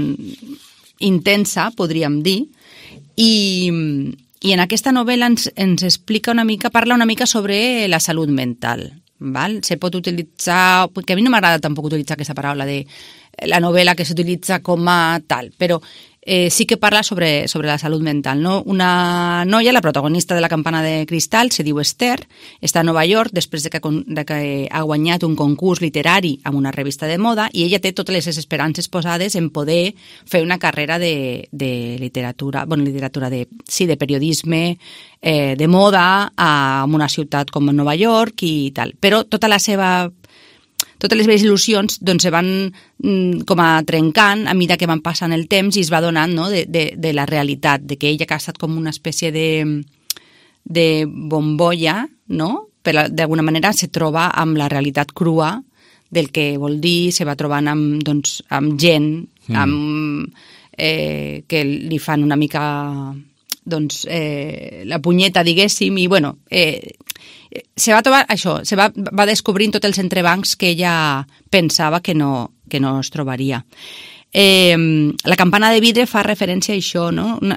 intensa, podríem dir, i, i en aquesta novel·la ens, ens explica una mica, parla una mica sobre la salut mental. Val? Se pot utilitzar, que a mi no m'agrada tampoc utilitzar aquesta paraula de la novel·la que s'utilitza com a tal, però eh, sí que parla sobre, sobre la salut mental. No? Una noia, la protagonista de La campana de cristal, se diu Esther, està a Nova York després de que, de que ha guanyat un concurs literari amb una revista de moda i ella té totes les esperances posades en poder fer una carrera de, de literatura, bueno, literatura de, sí, de periodisme, eh, de moda a, en una ciutat com Nova York i tal. Però tota la seva... Totes les seves il·lusions doncs, se van mm, com a trencant a mesura que van passant el temps i es va donant, no, de, de, de la realitat, de que ella que ha estat com una espècie de, de bombolla, no? Però d'alguna manera se troba amb la realitat crua del que vol dir, se va trobant amb, doncs, amb gent, mm. amb eh, que li fan una mica doncs, eh, la punyeta, diguéssim, i bueno, eh, se va trobar això, se va, va descobrint tots els entrebancs que ella pensava que no, que no es trobaria. Eh, la campana de vidre fa referència a això, no? Una,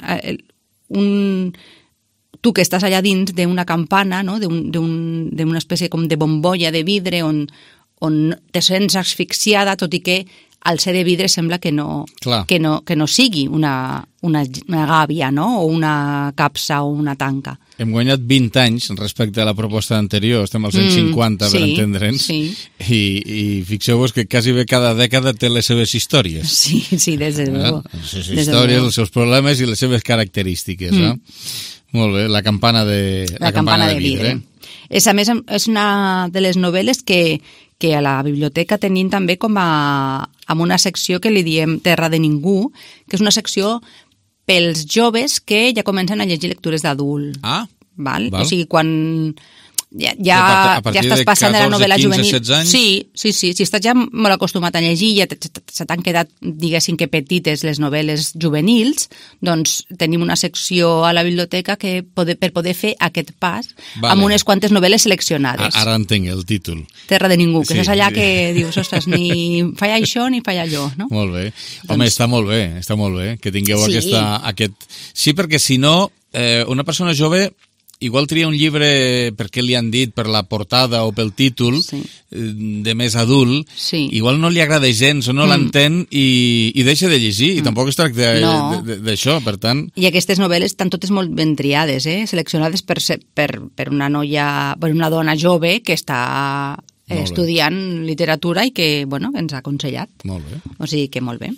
un, tu que estàs allà dins d'una campana, no? d'una espècie com de bombolla de vidre on, on te sents asfixiada, tot i que al ser de vidre sembla que no, que no, que no sigui una, una, una gàbia, no? O una capsa o una tanca. Hem guanyat vint anys respecte a la proposta anterior, estem als cent cinquanta mm, sí, per entendre'ns, sí. i, i fixeu-vos que quasi bé cada dècada té les seves històries. Sí, sí, des de luego. Eh? Les seves històries, els seus problemes i les seves característiques. Mm. Eh? Molt bé, la campana de, la, la campana, campana de vidre. vidre. És, a més, és una de les novel·les que, que a la biblioteca tenim també com a amb una secció que li diem Terra de Ningú, que és una secció pels joves que ja comencen a llegir lectures d'adult. Ah, val? val. O sigui, quan ja, ja, a partir ja estàs passant de, catorze, de la novel·la juvenil. quinze, setze anys? Sí, sí, sí. Si estàs ja molt acostumat a llegir, ja se t'han quedat, diguéssim que petites les novel·les juvenils, doncs tenim una secció a la biblioteca que pode, per poder fer aquest pas vale. Amb unes quantes novel·les seleccionades. Ara entenc el títol. Terra de Ningú, que sí. És allà que dius, ostres, ni falla això ni falla allò, no? Molt bé. Home, doncs... està molt bé, està molt bé que tingueu sí. aquesta, aquest... Sí, perquè si no, eh, una persona jove igual tria un llibre perquè li han dit per la portada o pel títol sí. de més adult, sí. igual no li agrada gens o no mm. l'entén i, i deixa de llegir, mm. i tampoc es tracta no. d'això, per tant... I aquestes novel·les estan totes molt ben triades, eh? Seleccionades per, per, per una noia, per una dona jove que està estudiant literatura i que, bueno, ens ha aconsellat. Molt bé. O sigui que molt bé.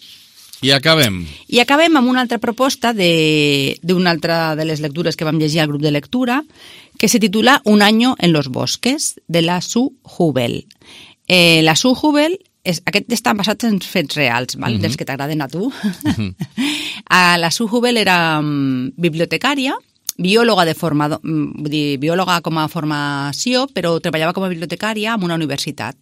I acabem. I acabem amb una altra proposta d'una altra de les lectures que vam llegir al grup de lectura, que se titula Un año en los bosques, de la Sue Hubel. Eh, la Sue Hubel, és, aquest està basat en fets reals, val? Uh-huh. Dels que t'agraden a tu. Uh-huh. La Sue Hubel era um, bibliotecària, biòloga de forma, vull dir, biòloga com a formació, però treballava com a bibliotecària en una universitat.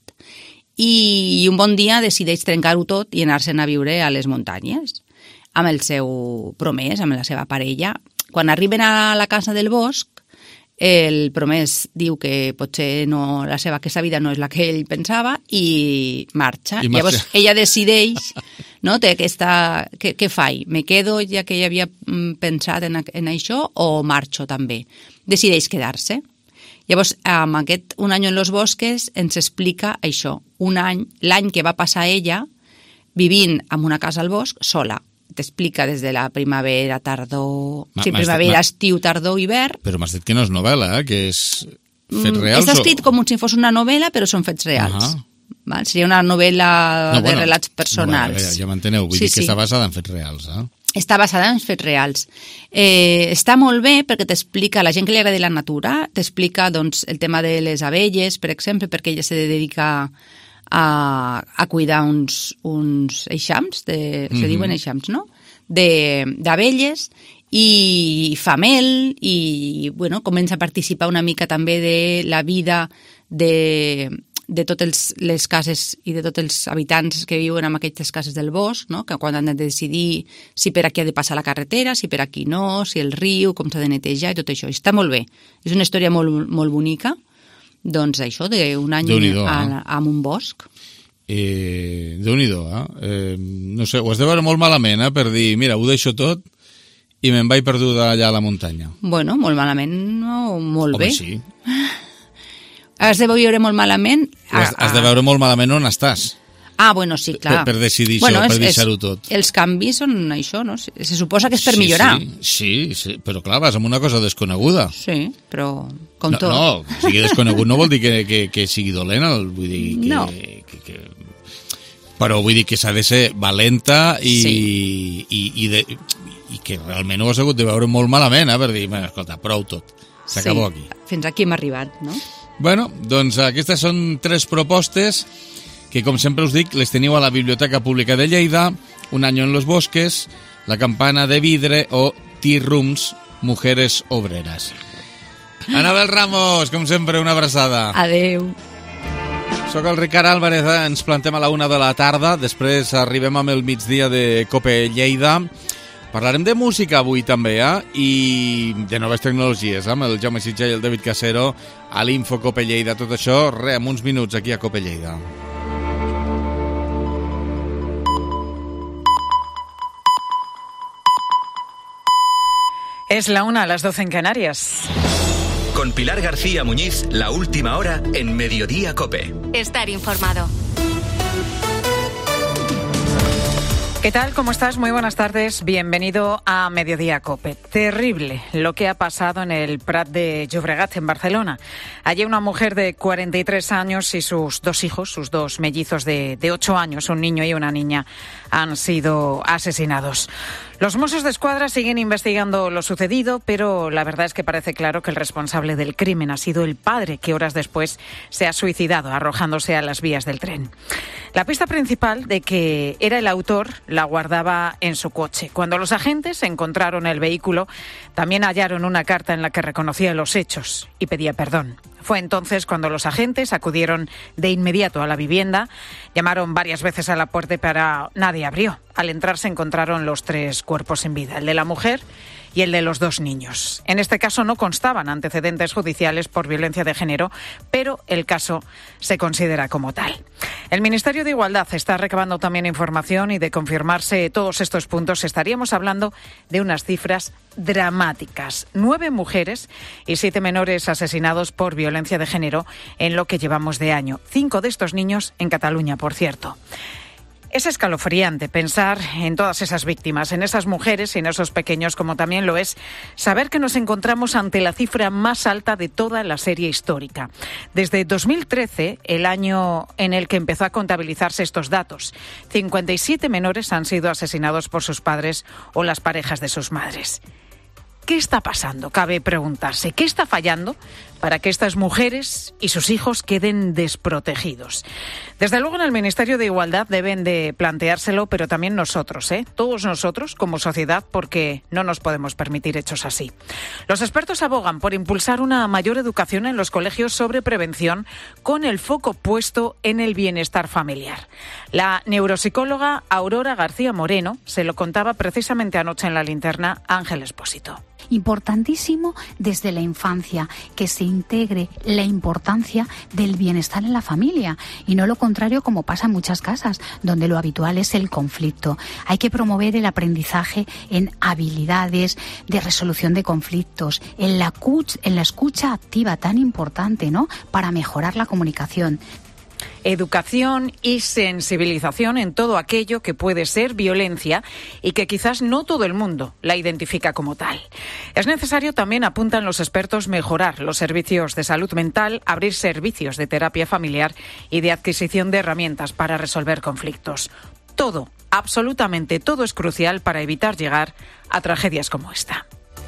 I un bon dia decideix trencar-ho tot i anar-se'n a viure a les muntanyes amb el seu promès, amb la seva parella. Quan arriben a la casa del bosc, el promès diu que potser no, la seva, aquesta vida no és la que ell pensava i marxa. I marxa. Llavors ella decideix, no, té aquesta, què, què faig? Me quedo ja que ella havia pensat en, en això o marxo també? Decideix quedar-se. Llavors, amb aquest Un any en los bosques ens explica això, un any, l'any que va passar ella vivint en una casa al bosc sola. T'explica des de la primavera, tardor... Ma, sí, primavera, dit, estiu, tardor, hivern... Però m'has dit que no és novel·la, eh? Que és fets reals? Està escrit o... com si fos una novel·la, però són fets reals. Uh-huh. Val? Seria una novel·la no, bueno, de relats personals. No, bueno, ja m'enteneu, vull sí, dir que sí. Està basada en fets reals, eh? Està basada en fets reals. Eh, està molt bé perquè t'explica, la gent que li agrada la natura, t'explica doncs, el tema de les abelles, per exemple, perquè ella se dedica a, a cuidar uns, uns eixams, de, mm-hmm. se diuen eixams, no? D'abelles, i fa mel, i bueno, comença a participar una mica també de la vida de... de totes les cases i de tots els habitants que viuen en aquestes cases del bosc, no? Que quan han de decidir si per aquí ha de passar la carretera, si per aquí no, si el riu, com s'ha de netejar i tot això. I està molt bé. És una història molt, molt bonica, doncs això, d'un any a, a un bosc. Eh, Déu-n'hi-do, eh? eh? No sé, ho has de veure molt malament, eh? Per dir, mira, ho deixo tot i me'n vaig perduda allà a la muntanya. Bueno, molt malament, no, molt Home, bé. sí. Has de veure molt malament... Has, has de veure molt malament on estàs. Ah, bueno, sí, clar. Per, per decidir bueno, això, per deixar-ho tot. Els canvis són això, no? Se suposa que és per sí, millorar. Sí, sí, sí, però clar, vas amb una cosa desconeguda. Sí, però com no, tot. No, que sigui desconegut no vol dir que, que, que sigui dolent, vull dir que... No. Que, que... Però vull dir que s'ha de ser valenta i, sí. i, i, de, i que realment ho has hagut de veure molt malament, eh? Per dir, escolta, prou tot, s'acabó sí, aquí. Fins aquí hem arribat, no? Bueno, doncs aquestes són tres propostes que, com sempre us dic, les teniu a la Biblioteca Pública de Lleida, Un año en los bosques, La campana de vidre o Tea Rooms, Mujeres obreras. Anabel Ramos, com sempre, una abraçada. Adeu. Soc el Ricard Álvarez, eh? Ens plantem a la una de la tarda, després arribem amb el migdia de Cope Lleida. Parlarem de música avui també, eh? I de noves tecnologies, eh? Amb el Jaume Sitja i el David Casero a l'Info Cope Lleida. Tot això, re, en uns minuts aquí a Cope Lleida. Es la una a las doce en Canarias. Con Pilar García Muñiz, la última hora en Mediodía Cope. Estar informado. ¿Qué tal? ¿Cómo estás? Muy buenas tardes. Bienvenido a Mediodía Cope. Terrible lo que ha pasado en el Prat de Llobregat, en Barcelona. Allí una mujer de cuarenta y tres años y sus dos hijos, sus dos mellizos de, de ocho años, un niño y una niña, han sido asesinados. Los Mossos d'Esquadra siguen investigando lo sucedido, pero la verdad es que parece claro que el responsable del crimen ha sido el padre, que horas después se ha suicidado arrojándose a las vías del tren. La pista principal de que era el autor la guardaba en su coche. Cuando los agentes encontraron el vehículo, también hallaron una carta en la que reconocía los hechos y pedía perdón. Fue entonces cuando los agentes acudieron de inmediato a la vivienda, llamaron varias veces a la puerta, pero nadie abrió. Al entrar se encontraron los tres cuerpos sin vida, el de la mujer y el de los dos niños. En este caso no constaban antecedentes judiciales por violencia de género, pero el caso se considera como tal. El Ministerio de Igualdad está recabando también información y de confirmarse todos estos puntos estaríamos hablando de unas cifras dramáticas. Nueve mujeres y siete menores asesinados por violencia de género en lo que llevamos de año. Cinco de estos niños en Cataluña, por cierto. Es escalofriante pensar en todas esas víctimas, en esas mujeres y en esos pequeños, como también lo es saber que nos encontramos ante la cifra más alta de toda la serie histórica. Desde dos mil trece, el año en el que empezó a contabilizarse estos datos, cincuenta y siete menores han sido asesinados por sus padres o las parejas de sus madres. ¿Qué está pasando? Cabe preguntarse. ¿Qué está fallando para que estas mujeres y sus hijos queden desprotegidos? Desde luego en el Ministerio de Igualdad deben de planteárselo, pero también nosotros, ¿eh? Todos nosotros como sociedad, porque no nos podemos permitir hechos así. Los expertos abogan por impulsar una mayor educación en los colegios sobre prevención con el foco puesto en el bienestar familiar. La neuropsicóloga Aurora García Moreno se lo contaba precisamente anoche en La Linterna Ángel Expósito. Importantísimo desde la infancia que se integre la importancia del bienestar en la familia y no lo contrario como pasa en muchas casas donde lo habitual es el conflicto. Hay que promover el aprendizaje en habilidades de resolución de conflictos, en la, en la escucha activa tan importante, ¿no?, para mejorar la comunicación. Educación y sensibilización en todo aquello que puede ser violencia y que quizás no todo el mundo la identifica como tal. Es necesario también, apuntan los expertos, mejorar los servicios de salud mental, abrir servicios de terapia familiar y de adquisición de herramientas para resolver conflictos. Todo, absolutamente todo es crucial para evitar llegar a tragedias como esta.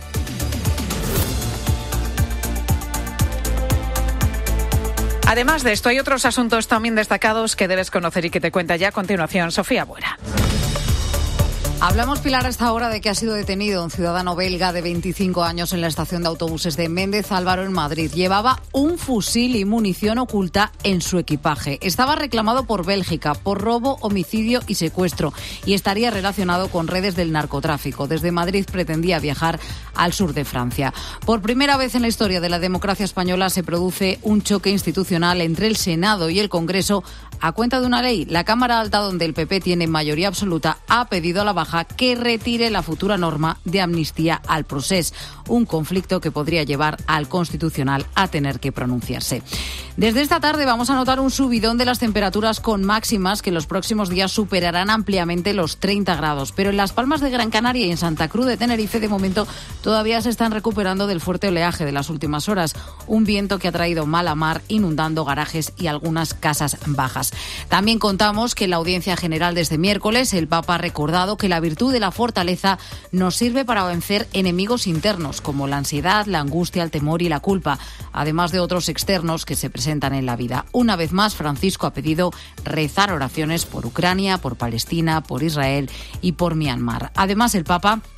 Además de esto, hay otros asuntos también destacados que debes conocer y que te cuenta ya a continuación Sofía Buera. Hablamos, Pilar, a esta hora de que ha sido detenido un ciudadano belga de veinticinco años en la estación de autobuses de Méndez Álvaro en Madrid. Llevaba un fusil y munición oculta en su equipaje. Estaba reclamado por Bélgica por robo, homicidio y secuestro y estaría relacionado con redes del narcotráfico. Desde Madrid pretendía viajar al sur de Francia. Por primera vez en la historia de la democracia española se produce un choque institucional entre el Senado y el Congreso a cuenta de una ley. La Cámara Alta, donde el P P tiene mayoría absoluta, ha pedido a la baja que retire la futura norma de amnistía al procés, un conflicto que podría llevar al Constitucional a tener que pronunciarse. Desde esta tarde vamos a notar un subidón de las temperaturas con máximas que en los próximos días superarán ampliamente los treinta grados, pero en Las Palmas de Gran Canaria y en Santa Cruz de Tenerife de momento todavía se están recuperando del fuerte oleaje de las últimas horas, un viento que ha traído mala mar inundando garajes y algunas casas bajas. También contamos que en la audiencia general de este miércoles el Papa ha recordado que la virtud de la fortaleza nos sirve para vencer enemigos internos como la ansiedad, la angustia, el temor y la culpa, además de otros externos que se presentan en la vida. Una vez más, Francisco ha pedido rezar oraciones por Ucrania, por Palestina, por Israel y por Myanmar. Además, el Papa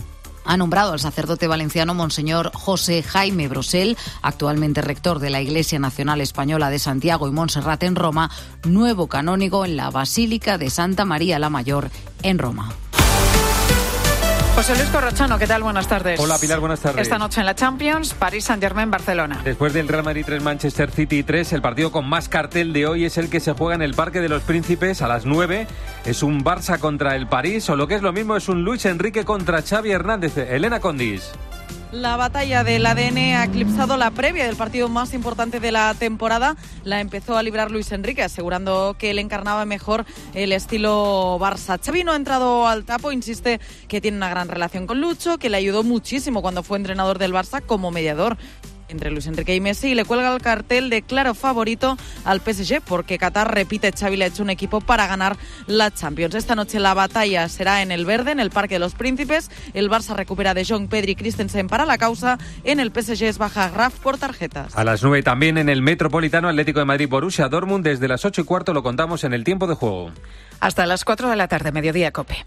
ha nombrado al sacerdote valenciano Monseñor José Jaime Brosel, actualmente rector de la Iglesia Nacional Española de Santiago y Montserrat en Roma, nuevo canónigo en la Basílica de Santa María la Mayor en Roma. José Luis Corrochano, ¿qué tal? Buenas tardes. Hola Pilar, buenas tardes. Esta noche en la Champions, París Saint-Germain, Barcelona. Después del Real Madrid tres, Manchester City tres, el partido con más cartel de hoy es el que se juega en el Parque de los Príncipes a las nueve. Es un Barça contra el París, o lo que es lo mismo, es un Luis Enrique contra Xavi Hernández. Elena Condis. La batalla del A D N ha eclipsado la previa del partido más importante de la temporada. La empezó a librar Luis Enrique, asegurando que él encarnaba mejor el estilo Barça. Xavi no ha entrado al tapo, insiste que tiene una gran relación con Lucho, que le ayudó muchísimo cuando fue entrenador del Barça como mediador entre Luis Enrique y Messi, y le cuelga el cartel de claro favorito al P S G, porque Qatar, repite, Xavi le ha hecho un equipo para ganar la Champions. Esta noche la batalla será en el Verde, en el Parque de los Príncipes. El Barça recupera De Jong, Pedri y Christensen para la causa. En el P S G es baja Graf por tarjetas. A las nueve también en el Metropolitano, Atlético de Madrid, Borussia Dortmund. Desde las ocho y cuarto lo contamos en el tiempo de juego. Hasta las cuatro de la tarde, Mediodía COPE.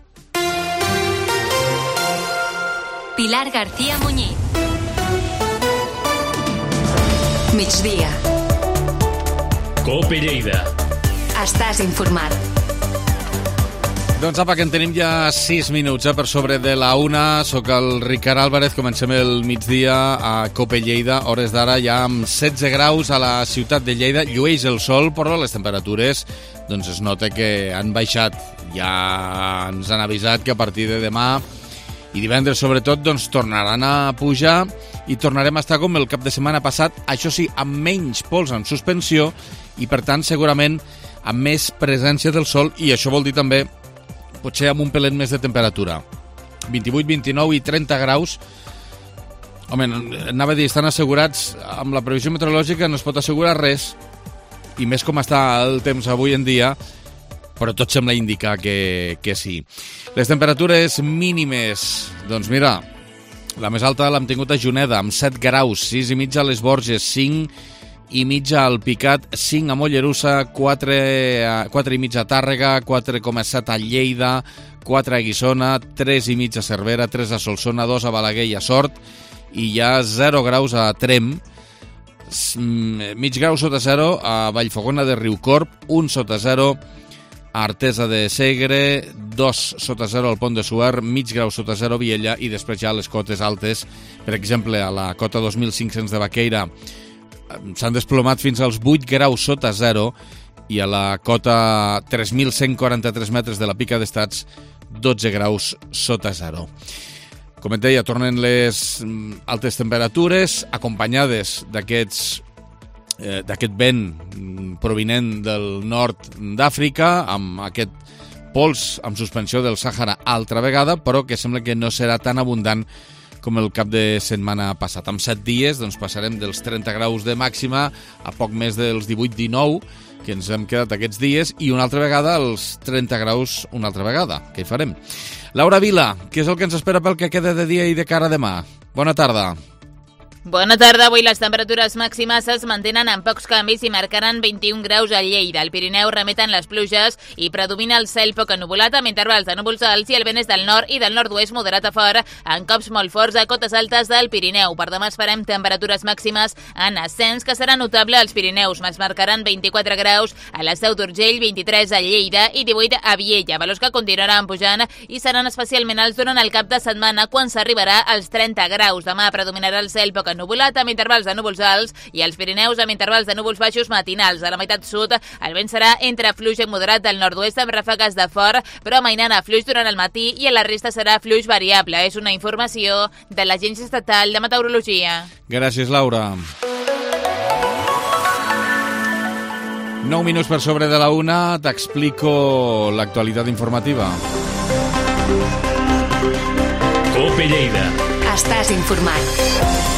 Pilar García Muñiz. Migdia. COPE Lleida. Estàs informat. Doncs apa, que en tenim ja sis minuts eh, per sobre de la una. Soc el Ricard Álvarez, comencem el migdia a COPE Lleida. Hores d'ara ja amb setze graus a la ciutat de Lleida. Llueix el sol, però les temperatures doncs es nota que han baixat. Ja ens han avisat que a partir de demà i divendres sobretot doncs tornaran a pujar i tornarem a estar com el cap de setmana passat, això sí, amb menys pols en suspensió i per tant segurament amb més presència del sol, i això vol dir també potser amb un pelet més de temperatura. vint-i-vuit, vint-i-nou i trenta graus. Home, anava a dir, estan assegurats, amb la previsió meteorològica no es pot assegurar res, i més com està el temps avui en dia, però tot sembla indicar que, que sí. Les temperatures mínimes, doncs mira, la més alta l'hem tingut a Juneda, amb set graus, sis i mitja a les Borges, cinc i mitja al Picat, cinc a Mollerussa, quatre, quatre i mitja a Tàrrega, quatre coma set a Lleida, quatre a Guissona, tres i mitja a Cervera, tres a Solsona, dos a Balaguer i a Sort, i ja zero graus a Tremp, mig grau sota zero a Vallfogona de Riucorb, un sota zero a Artesa de Segre, dos sota zero al Pont de Suert, mig grau sota zero a Viella, i després ja les cotes altes, per exemple, a la cota dos mil cinc-cents de Baqueira s'han desplomat fins als vuit graus sota zero, i a la cota tres mil cent quaranta-tres metres de la Pica d'Estats, dotze graus sota zero. Com et deia, tornen les altes temperatures, acompanyades d'aquests eh, d'aquest vent provinent del nord d'Àfrica, amb aquest pols amb suspensió del Sàhara altra vegada, però que sembla que no serà tan abundant com el cap de setmana passat. En set dies doncs, passarem dels trenta graus de màxima a poc més dels divuit dinou, que ens hem quedat aquests dies, i una altra vegada als trenta graus una altra vegada. Què hi farem? Laura Vila, què és el que ens espera pel que queda de dia i de cara a demà? Bona tarda. Bona tarda. Avui les temperatures màximes es mantenen amb pocs canvis i marcaran vint-i-un graus a Lleida. Al Pirineu remeten les pluges i predomina el cel poc ennuvolat amb intervals de núvols alts i el vent és del nord i del nord-oest moderat a fort, en cops molt forts a cotes altes del Pirineu. Per demà esperem temperatures màximes en ascens, que serà notable als Pirineus. Es marcaran vint-i-quatre graus a la Seu d'Urgell, vint-i-tres a Lleida i divuit a Viella, valors que continuaran pujant i seran especialment alts durant el cap de setmana, quan s'arribarà als trenta graus. Demà predominarà el cel poc ennuvolat amb intervals de núvols alts i als Pirineus amb intervals de núvols baixos matinals. A la meitat sud el vent serà entre fluix i moderat del nord-oest amb ràfegues de fort, però amainant a fluix durant el matí, i a la resta serà fluix variable. És una informació de l'Agència Estatal de Meteorologia. Gràcies, Laura. Nou minuts per sobre de la una, t'explico l'actualitat informativa. COPE Lleida. Estàs informat.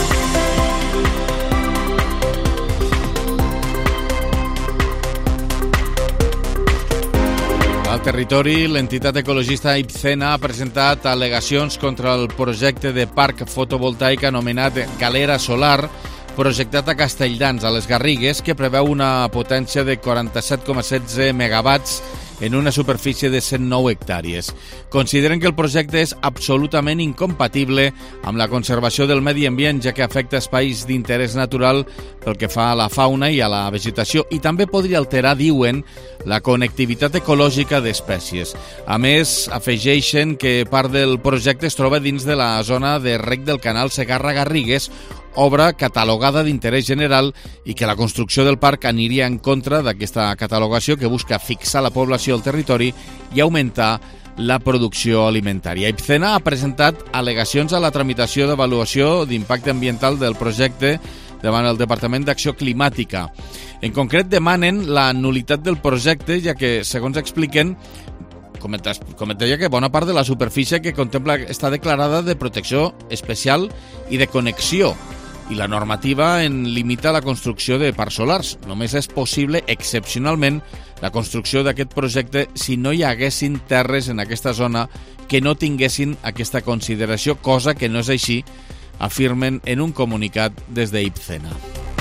Al territori, l'entitat ecologista Ipcena ha presentat al·legacions contra el projecte de parc fotovoltaic anomenat Galera Solar, projectat a Castelldans, a les Garrigues, que preveu una potència de quaranta-set coma setze megawatts en una superfície de cent nou hectàrees. Consideren que el projecte és absolutament incompatible amb la conservació del medi ambient, ja que afecta espais d'interès natural pel que fa a la fauna i a la vegetació, i també podria alterar, diuen, la connectivitat ecològica d'espècies. A més, afegeixen que part del projecte es troba dins de la zona de reg del canal Segarra-Garrigues, obra catalogada d'interès general, i que la construcció del parc aniria en contra d'aquesta catalogació que busca fixar la població al territori i augmentar la producció alimentària. Ipcena ha presentat al·legacions a la tramitació d'avaluació d'impacte ambiental del projecte davant el Departament d'Acció Climàtica. En concret, demanen la nul·litat del projecte, ja que, segons expliquen, com et deia, que bona part de la superfície que contempla està declarada de protecció especial i de connexió, i la normativa en limita la construcció de parcs solars. Només és possible, excepcionalment, la construcció d'aquest projecte si no hi haguessin terres en aquesta zona que no tinguessin aquesta consideració, cosa que no és així, afirmen en un comunicat des de Ipcena.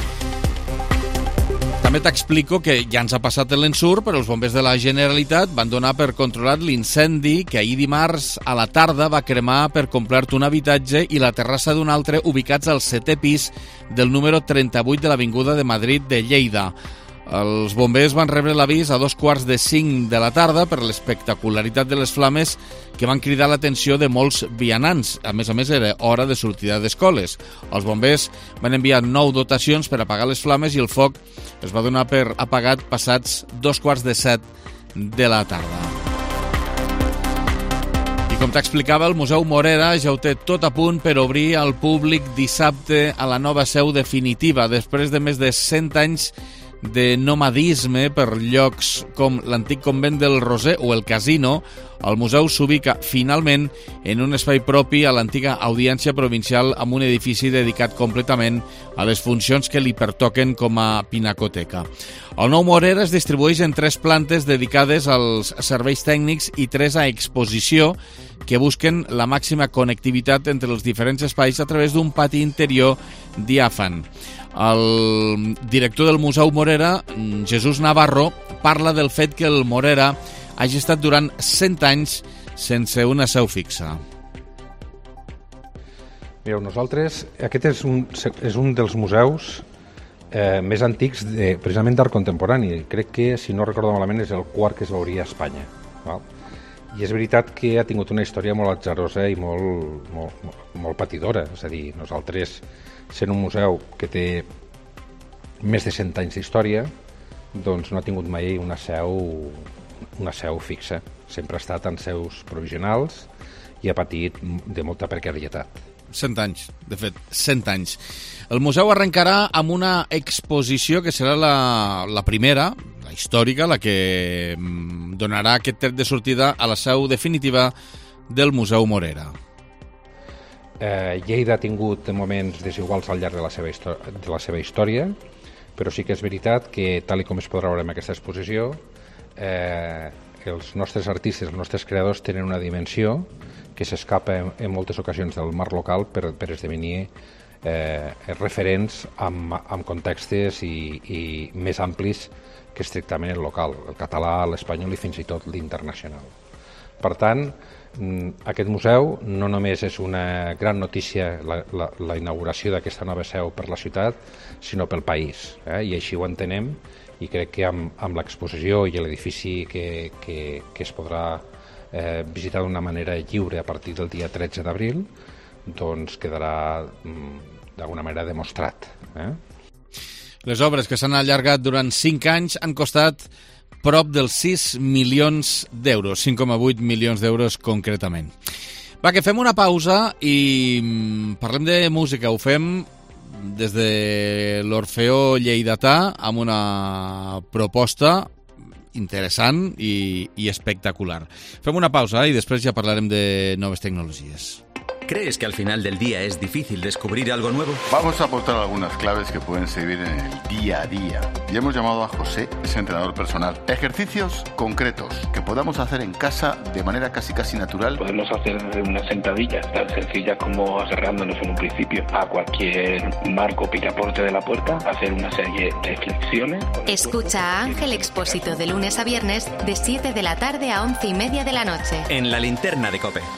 També t'explico que ja ens ha passat l'ensurt, però els bombers de la Generalitat van donar per controlat l'incendi que ahir dimarts a la tarda va cremar per complet un habitatge i la terrassa d'un altre ubicats al setè pis del número trenta-vuit de l'Avinguda de Madrid de Lleida. Els bombers van rebre l'avís a dos quarts de cinc de la tarda per l'espectacularitat de les flames que van cridar l'atenció de molts vianants. A més a més, era hora de sortida d'escoles. Els bombers van enviar nou dotacions per apagar les flames i el foc es va donar per apagat passats dos quarts de set de la tarda. I com t'explicava, el Museu Morera ja ho té tot a punt per obrir al públic dissabte a la nova seu definitiva, després de més de cent anys de nomadisme per llocs com l'antic convent del Roser o el Casino. El museu s'ubica finalment en un espai propi a l'antiga Audiència Provincial, amb un edifici dedicat completament a les funcions que li pertoquen com a pinacoteca. El nou Morera es distribueix en tres plantes dedicades als serveis tècnics i tres a exposició, que busquen la màxima connectivitat entre els diferents espais a través d'un pati interior diàfan. El director del Museu Morera, Jesús Navarro, parla del fet que el Morera hagi estat durant cent anys sense una seu fixa. Mireu, nosaltres, aquest és un, és un dels museus eh, més antics de, precisament d'art contemporani. Crec que, si no recordo malament, és el quart que es veuria a Espanya. Val? I és veritat que ha tingut una història molt atzarosa i molt, molt, molt, molt patidora. És a dir, nosaltres, sent un museu que té més de cent anys d'història, doncs no ha tingut mai una seu, una seu fixa. Sempre ha estat en seus provisionals i ha patit de molta precarietat. Cent anys, de fet, cent anys. El museu arrencarà amb una exposició que serà la, la primera, la històrica, la que donarà aquest tret de sortida a la seu definitiva del Museu Morera. Eh, Lleida ha tingut moments desiguals al llarg de la seva, de la seva història, però sí que és veritat que, tal com es podrà veure en aquesta exposició, eh, els nostres artistes, els nostres creadors tenen una dimensió que s'escapa en, en moltes ocasions del marc local per, per esdevenir eh, referents amb, amb contextos i, i més amplis que estrictament el local, el català, l'espanyol i fins i tot l'internacional. Per tant, aquest museu no només és una gran notícia la, la, la inauguració d'aquesta nova seu per la ciutat, sinó pel país, eh? I així ho entenem, i crec que amb, amb l'exposició i l'edifici que, que, que es podrà eh, visitar d'una manera lliure a partir del dia tretze d'abril, doncs quedarà d'alguna manera demostrat. Eh? Les obres, que s'han allargat durant cinc anys, han costat prop dels sis milions d'euros, cinc coma vuit milions d'euros concretament. Va, que fem una pausa i parlem de música. Ho fem des de l'Orfeó Lleidatà amb una proposta interessant i, i espectacular. Fem una pausa i després ja parlarem de noves tecnologies. ¿Crees que al final del día es difícil descubrir algo nuevo? Vamos a aportar algunas claves que pueden servir en el día a día. Y hemos llamado a José, es entrenador personal. Ejercicios concretos que podamos hacer en casa de manera casi casi natural. Podemos hacer desde una sentadilla tan sencilla como agarrándonos en un principio a cualquier marco o picaporte de la puerta, hacer una serie de flexiones. Escucha a Ángel Expósito de lunes a viernes de siete de la tarde a once y media de la noche. En la linterna de COPE.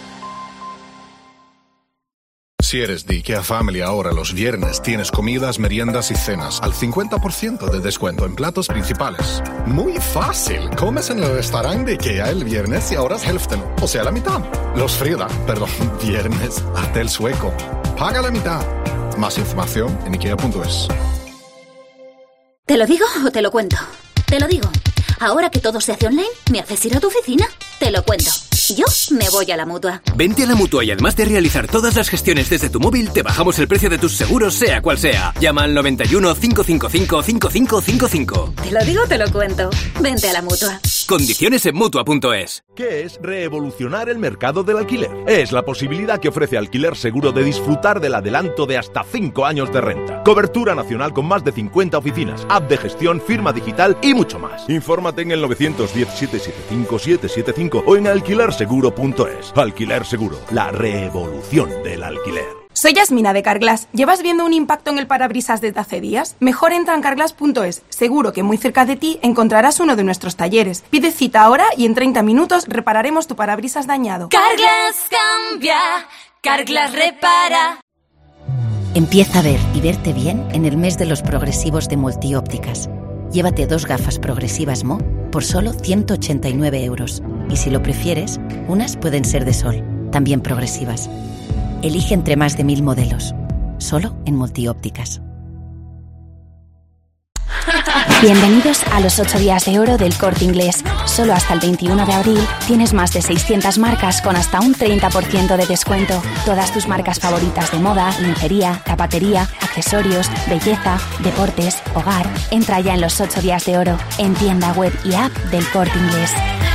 Si eres de IKEA Family ahora los viernes tienes comidas, meriendas y cenas al cincuenta por ciento de descuento en platos principales. Muy fácil. Comes en el restaurante de IKEA el viernes y ahorras hälften, o sea la mitad. Los Frida, perdón, viernes, hasta el sueco. Paga la mitad. Más información en ikea punto es. ¿Te lo digo o te lo cuento? Te lo digo. Ahora que todo se hace online, ¿me haces ir a tu oficina? Te lo cuento. Yo me voy a la Mutua. Vente a la Mutua y además de realizar todas las gestiones desde tu móvil, te bajamos el precio de tus seguros, sea cual sea. Llama al noventa y uno, cinco cinco cinco, cinco cinco cinco cinco. Te lo digo, te lo cuento. Vente a la Mutua. Condiciones en Mutua punto es. ¿Qué es revolucionar el mercado del alquiler? Es la posibilidad que ofrece Alquiler Seguro de disfrutar del adelanto de hasta cinco años de renta. Cobertura nacional con más de cincuenta oficinas, app de gestión, firma digital y mucho más. Infórmate en el nueve uno cero, siete siete cinco, siete siete cinco o en alquiler seguro punto es. Alquiler Seguro, la revolución del alquiler. Soy Yasmina de Carglass. ¿Llevas viendo un impacto en el parabrisas desde hace días? Mejor entra en carglass punto es. Seguro que muy cerca de ti encontrarás uno de nuestros talleres. Pide cita ahora y en treinta minutos repararemos tu parabrisas dañado. Carglass cambia, Carglass repara. Empieza a ver y verte bien en el mes de los progresivos de Multiópticas. Llévate dos gafas progresivas Mo por solo ciento ochenta y nueve euros. Y si lo prefieres, unas pueden ser de sol, también progresivas. Elige entre más de mil modelos, solo en Multiópticas. Bienvenidos a los ocho días de oro del Corte Inglés. Solo hasta el veintiuno de abril tienes más de seiscientas marcas con hasta un treinta por ciento de descuento. Todas tus marcas favoritas de moda, lencería, zapatería, accesorios, belleza, deportes, hogar. Entra ya en los ocho días de oro en tienda web y app del Corte Inglés.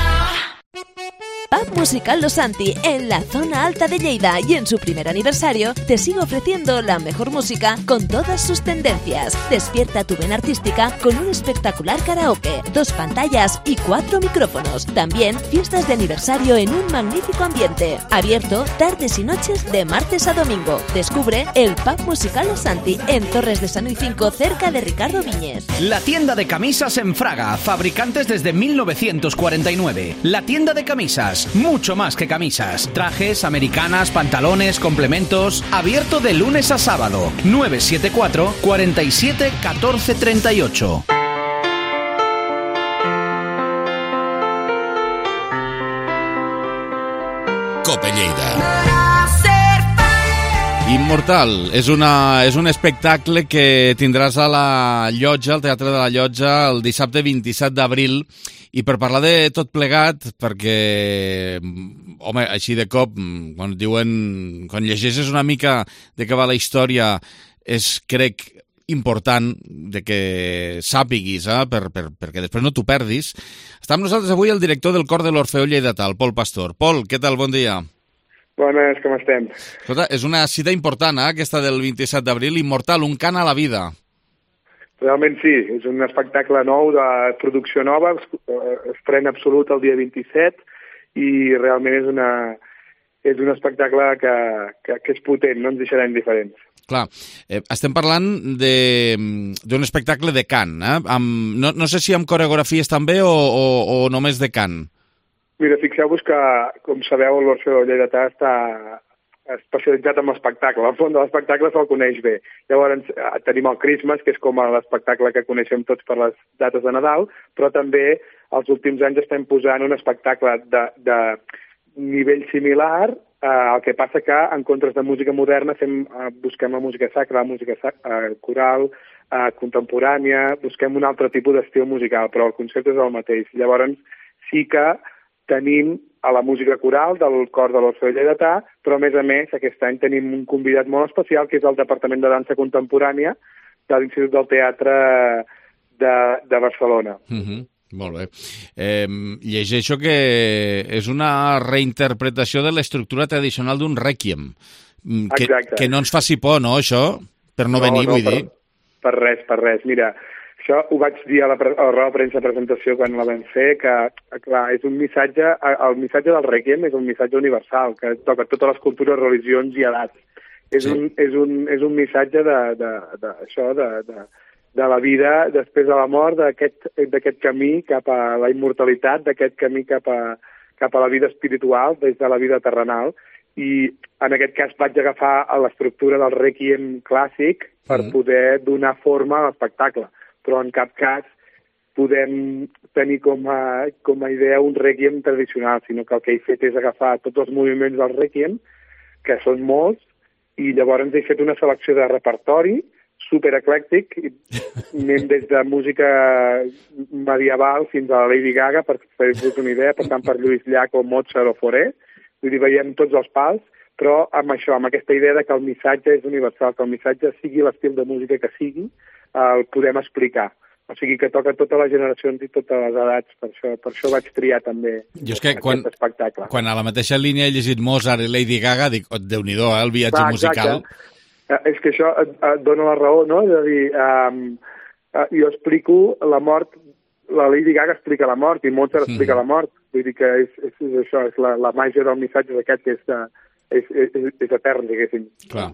Pub Musical Los Santi, en la zona alta de Lleida, y en su primer aniversario te sigue ofreciendo la mejor música con todas sus tendencias. Despierta tu vena artística con un espectacular karaoke, dos pantallas y cuatro micrófonos. También fiestas de aniversario en un magnífico ambiente. Abierto tardes y noches de martes a domingo. Descubre el Pub Musical Los Santi en Torres de San Ifinco, cerca de Ricardo Viñes. La tienda de camisas en Fraga, fabricantes desde mil novecientos cuarenta y nueve. La tienda de camisas, mucho más que camisas. Trajes, americanas, pantalones, complementos. Abierto de lunes a sábado. nueve siete cuatro, cuarenta y siete, catorce treinta y ocho. Cope Lleida. Immortal és, una, és un espectacle que tindràs a la Llotja, al Teatre de la Llotja, el dissabte vint-i-set d'abril. I per parlar de tot plegat, perquè, home, així de cop, quan diuen, quan llegeixes una mica de què va la història, és, crec, important de que sàpiguis, eh? per, per, perquè després no t'ho perdis. Està amb nosaltres avui el director del cor de l'Orfeó Lleidatà, el Pol Pastor. Pol, què tal? Bon dia. Bones, com estem? Escolta, és una cita important, eh, aquesta del vint-i-set d'abril, Immortal, un cant a la vida. Realment sí, és un espectacle nou de producció nova, estrena absolut el dia vint-i-set, i realment és, una, és un espectacle que, que, que és potent, no ens deixarà indiferents. Clar, eh, estem parlant d'un espectacle de cant, eh? Amb, no, no sé si amb coreografies també o, o, o només de cant. Mira, fixeu-vos que, com sabeu, l'Orfeó Lleidatà està especialitzat en l'espectacle. Al fons de l'espectacle se'l coneix bé. Llavors tenim el Christmas, que és com l'espectacle que coneixem tots per les dates de Nadal, però també els últims anys estem posant un espectacle de, de nivell similar, eh, el que passa que en comptes de música moderna fem, eh, busquem la música sacra, la música eh, coral, eh, contemporània, busquem un altre tipus d'estil musical, però el concepte és el mateix. Llavors sí que tenim a la música coral del cor de l'Orfeó Lleidatà, però a més a més aquest any tenim un convidat molt especial que és el Departament de Dansa Contemporània de l'Institut del Teatre de, de Barcelona. Mm-hmm. Molt bé. Eh, llegeixo que és una reinterpretació de l'estructura tradicional d'un rèquiem. Que, que no ens faci por, no, això? Per no, no venir, no, vull per, dir. Per res, per res. Mira, això ho vaig dir a la, a la roda de premsa de presentació quan la vam fer, que, clar, és un missatge, el missatge del Requiem és un missatge universal, que toca totes les cultures, religions i edats. És, sí. un, és, un, és un missatge de, de, de, això, de, de, de la vida després de la mort, d'aquest camí cap a la immortalitat, d'aquest camí cap a, cap a la vida espiritual, des de la vida terrenal. I en aquest cas vaig agafar l'estructura del Requiem clàssic per mm. poder donar forma a l'espectacle, però en cap cas podem tenir com a, com a idea un Requiem tradicional, sinó que el que he fet és agafar tots els moviments del Requiem, que són molts, i llavors he fet una selecció de repertori supereclèctic, anem des de música medieval fins a la Lady Gaga, per fer-vos una idea, per tant per Lluís Llach o Mozart o Fauré. Vull dir, veiem tots els pals, però amb això, amb aquesta idea de que el missatge és universal, que el missatge sigui l'estil de música que sigui, el podem explicar. O sigui que toca totes les generacions i totes les edats, per això, per això vaig triar també jo és que aquest quan, espectacle. Quan a la mateixa línia he llegit Mozart i Lady Gaga, dic, oh, Déu-n'hi-do, eh, el viatge Va, musical. Eh, és que això et, et dona la raó, no? És a dir, um, uh, jo explico la mort, la Lady Gaga explica la mort i Mozart explica mm. la mort. Vull dir que és, és, és això, és la, la màgia del missatge d'aquest que és, és, és, és etern, diguéssim. Clar.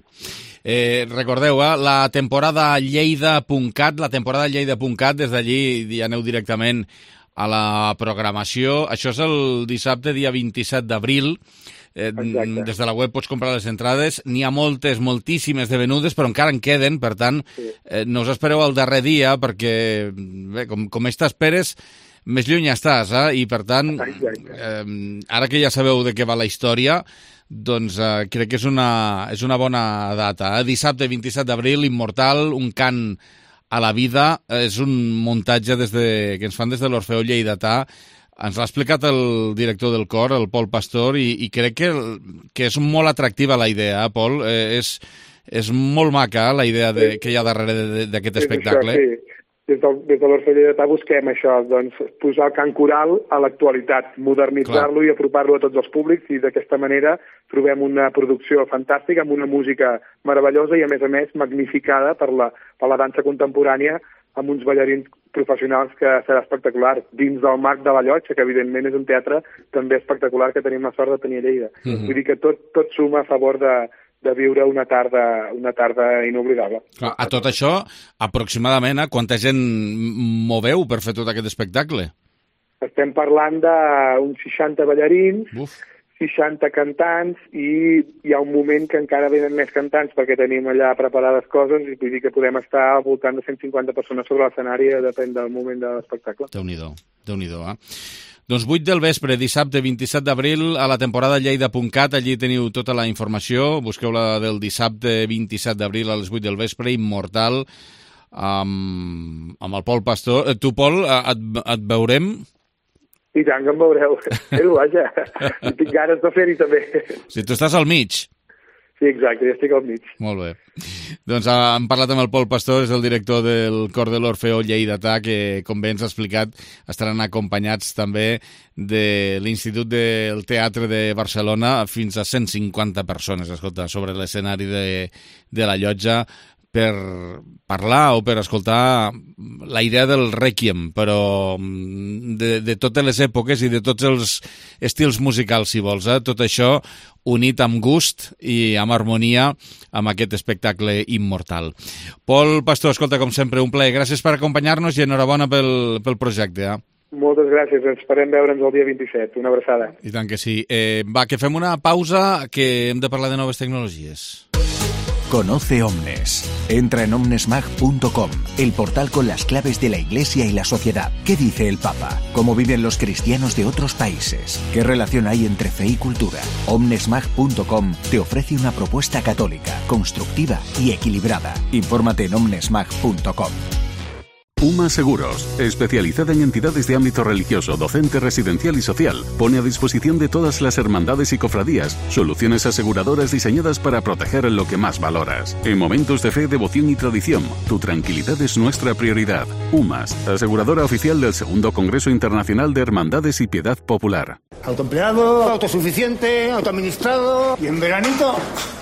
Eh, recordeu, eh, la temporada lleida punt cat, la temporada lleida punt cat, des d'allí ja aneu directament a la programació. Això és el dissabte, dia vint-i-set d'abril. Eh, des de la web pots comprar les entrades. N'hi ha moltes, moltíssimes de venudes, però encara en queden, per tant, eh, no us espereu al darrer dia, perquè, bé, com, com més t'esperes, més lluny estàs, eh? I per tant, eh, ara que ja sabeu de què va la història, doncs eh, crec que és una, és una bona data. Eh? Dissabte vint-i-set d'abril, Immortal, un cant a la vida, eh, és un muntatge des de, que ens fan des de l'Orfeó Lleidatà. Ens l'ha explicat el director del cor, el Pol Pastor, i, i crec que, que és molt atractiva la idea, eh, Pol? Eh, és, és molt maca la idea de, que hi ha darrere d'aquest espectacle. Això, sí. Des de, des de l'Orfeó Lleidatà busquem això, doncs, posar el cant coral a l'actualitat, modernitzar-lo i apropar-lo a tots els públics, i d'aquesta manera trobem una producció fantàstica, amb una música meravellosa i, a més a més, magnificada per la, per la dansa contemporània, amb uns ballarins professionals que serà espectacular, dins del marc de la Llotja, que evidentment és un teatre també espectacular que tenim la sort de tenir a Lleida. Mm-hmm. Vull dir que tot, tot suma a favor de, de viure una tarda, una tarda inoblidable. Clar, a tot això, aproximadament, eh, quanta gent moveu per fer tot aquest espectacle? Estem parlant d'uns seixanta ballarins, Uf. seixanta cantants, i hi ha un moment que encara venen més cantants perquè tenim allà preparades coses, i vull dir que podem estar al voltant de cent cinquanta persones sobre l'escenari, depèn del moment de l'espectacle. Déu-n'hi-do, Déu-n'hi-do, eh? Doncs vuit del vespre, dissabte vint-i-set d'abril, a la temporada lleida punt cat, allí teniu tota la informació, busqueu la del dissabte vint-i-set d'abril a les vuit del vespre, Immortal, amb, amb el Pol Pastor. Tu, Pol, et, et veurem? I tant que em veureu. Però, vaja, tinc ganes de fer-hi també. Si tu estàs al mig. Sí, exacte, ja estic al mig. Molt bé. Doncs hem parlat amb el Pol Pastor, és el director del cor de l'Orfeó Lleidatà, que, com bé ens ha explicat, estaran acompanyats també de l'Institut del Teatre de Barcelona, fins a cent cinquanta persones, escolta, sobre l'escenari de, de la Llotja, per parlar o per escoltar la idea del Requiem, però de, de totes les èpoques i de tots els estils musicals, si vols, eh? Tot això unit amb gust i amb harmonia amb aquest espectacle Immortal. Pol Pastor, escolta, com sempre, un plaer. Gràcies per acompanyar-nos i enhorabona pel, pel projecte. Eh? Moltes gràcies, ens esperem veure'ns el dia vint-i-set. Una abraçada. I tant que sí. Eh, va, que fem una pausa, que hem de parlar de noves tecnologies. Conoce Omnes. Entra en omnesmag punto com, el portal con las claves de la Iglesia y la sociedad. ¿Qué dice el Papa? ¿Cómo viven los cristianos de otros países? ¿Qué relación hay entre fe y cultura? omnesmag punto com te ofrece una propuesta católica, constructiva y equilibrada. Infórmate en omnesmag punto com. UMA Seguros, especializada en entidades de ámbito religioso, docente, residencial y social, pone a disposición de todas las hermandades y cofradías soluciones aseguradoras diseñadas para proteger lo que más valoras. En momentos de fe, devoción y tradición, tu tranquilidad es nuestra prioridad. UMAS, aseguradora oficial del segundo Congreso Internacional de Hermandades y Piedad Popular. Autoempleado, autosuficiente, autoadministrado y en veranito...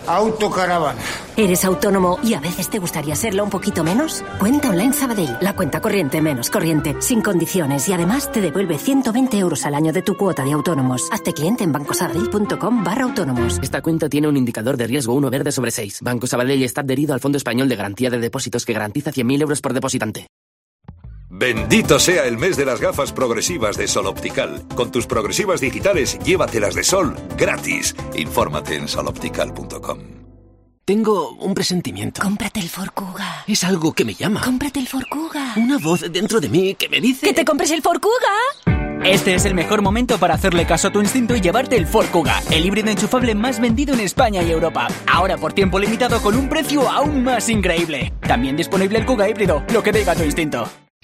Autocaravana. ¿Eres autónomo y a veces te gustaría serlo un poquito menos? Cuenta Online Sabadell, la cuenta corriente menos corriente, sin condiciones y además te devuelve ciento veinte euros al año de tu cuota de autónomos. Hazte cliente en bancosabadell.com barra autónomos. Esta cuenta tiene un indicador de riesgo uno verde sobre seis. Banco Sabadell está adherido al Fondo Español de Garantía de Depósitos que garantiza cien mil euros por depositante. Bendito sea el mes de las gafas progresivas de Sol Optical. Con tus progresivas digitales, llévatelas de sol gratis. Infórmate en sol optical punto com. Tengo un presentimiento. Cómprate el Ford Kuga. Es algo que me llama. Cómprate el Ford Kuga. Una voz dentro de mí que me dice... ¡Que te compres el Ford Kuga! Este es el mejor momento para hacerle caso a tu instinto y llevarte el Ford Kuga, el híbrido enchufable más vendido en España y Europa. Ahora por tiempo limitado con un precio aún más increíble. También disponible el Kuga híbrido, lo que diga tu instinto.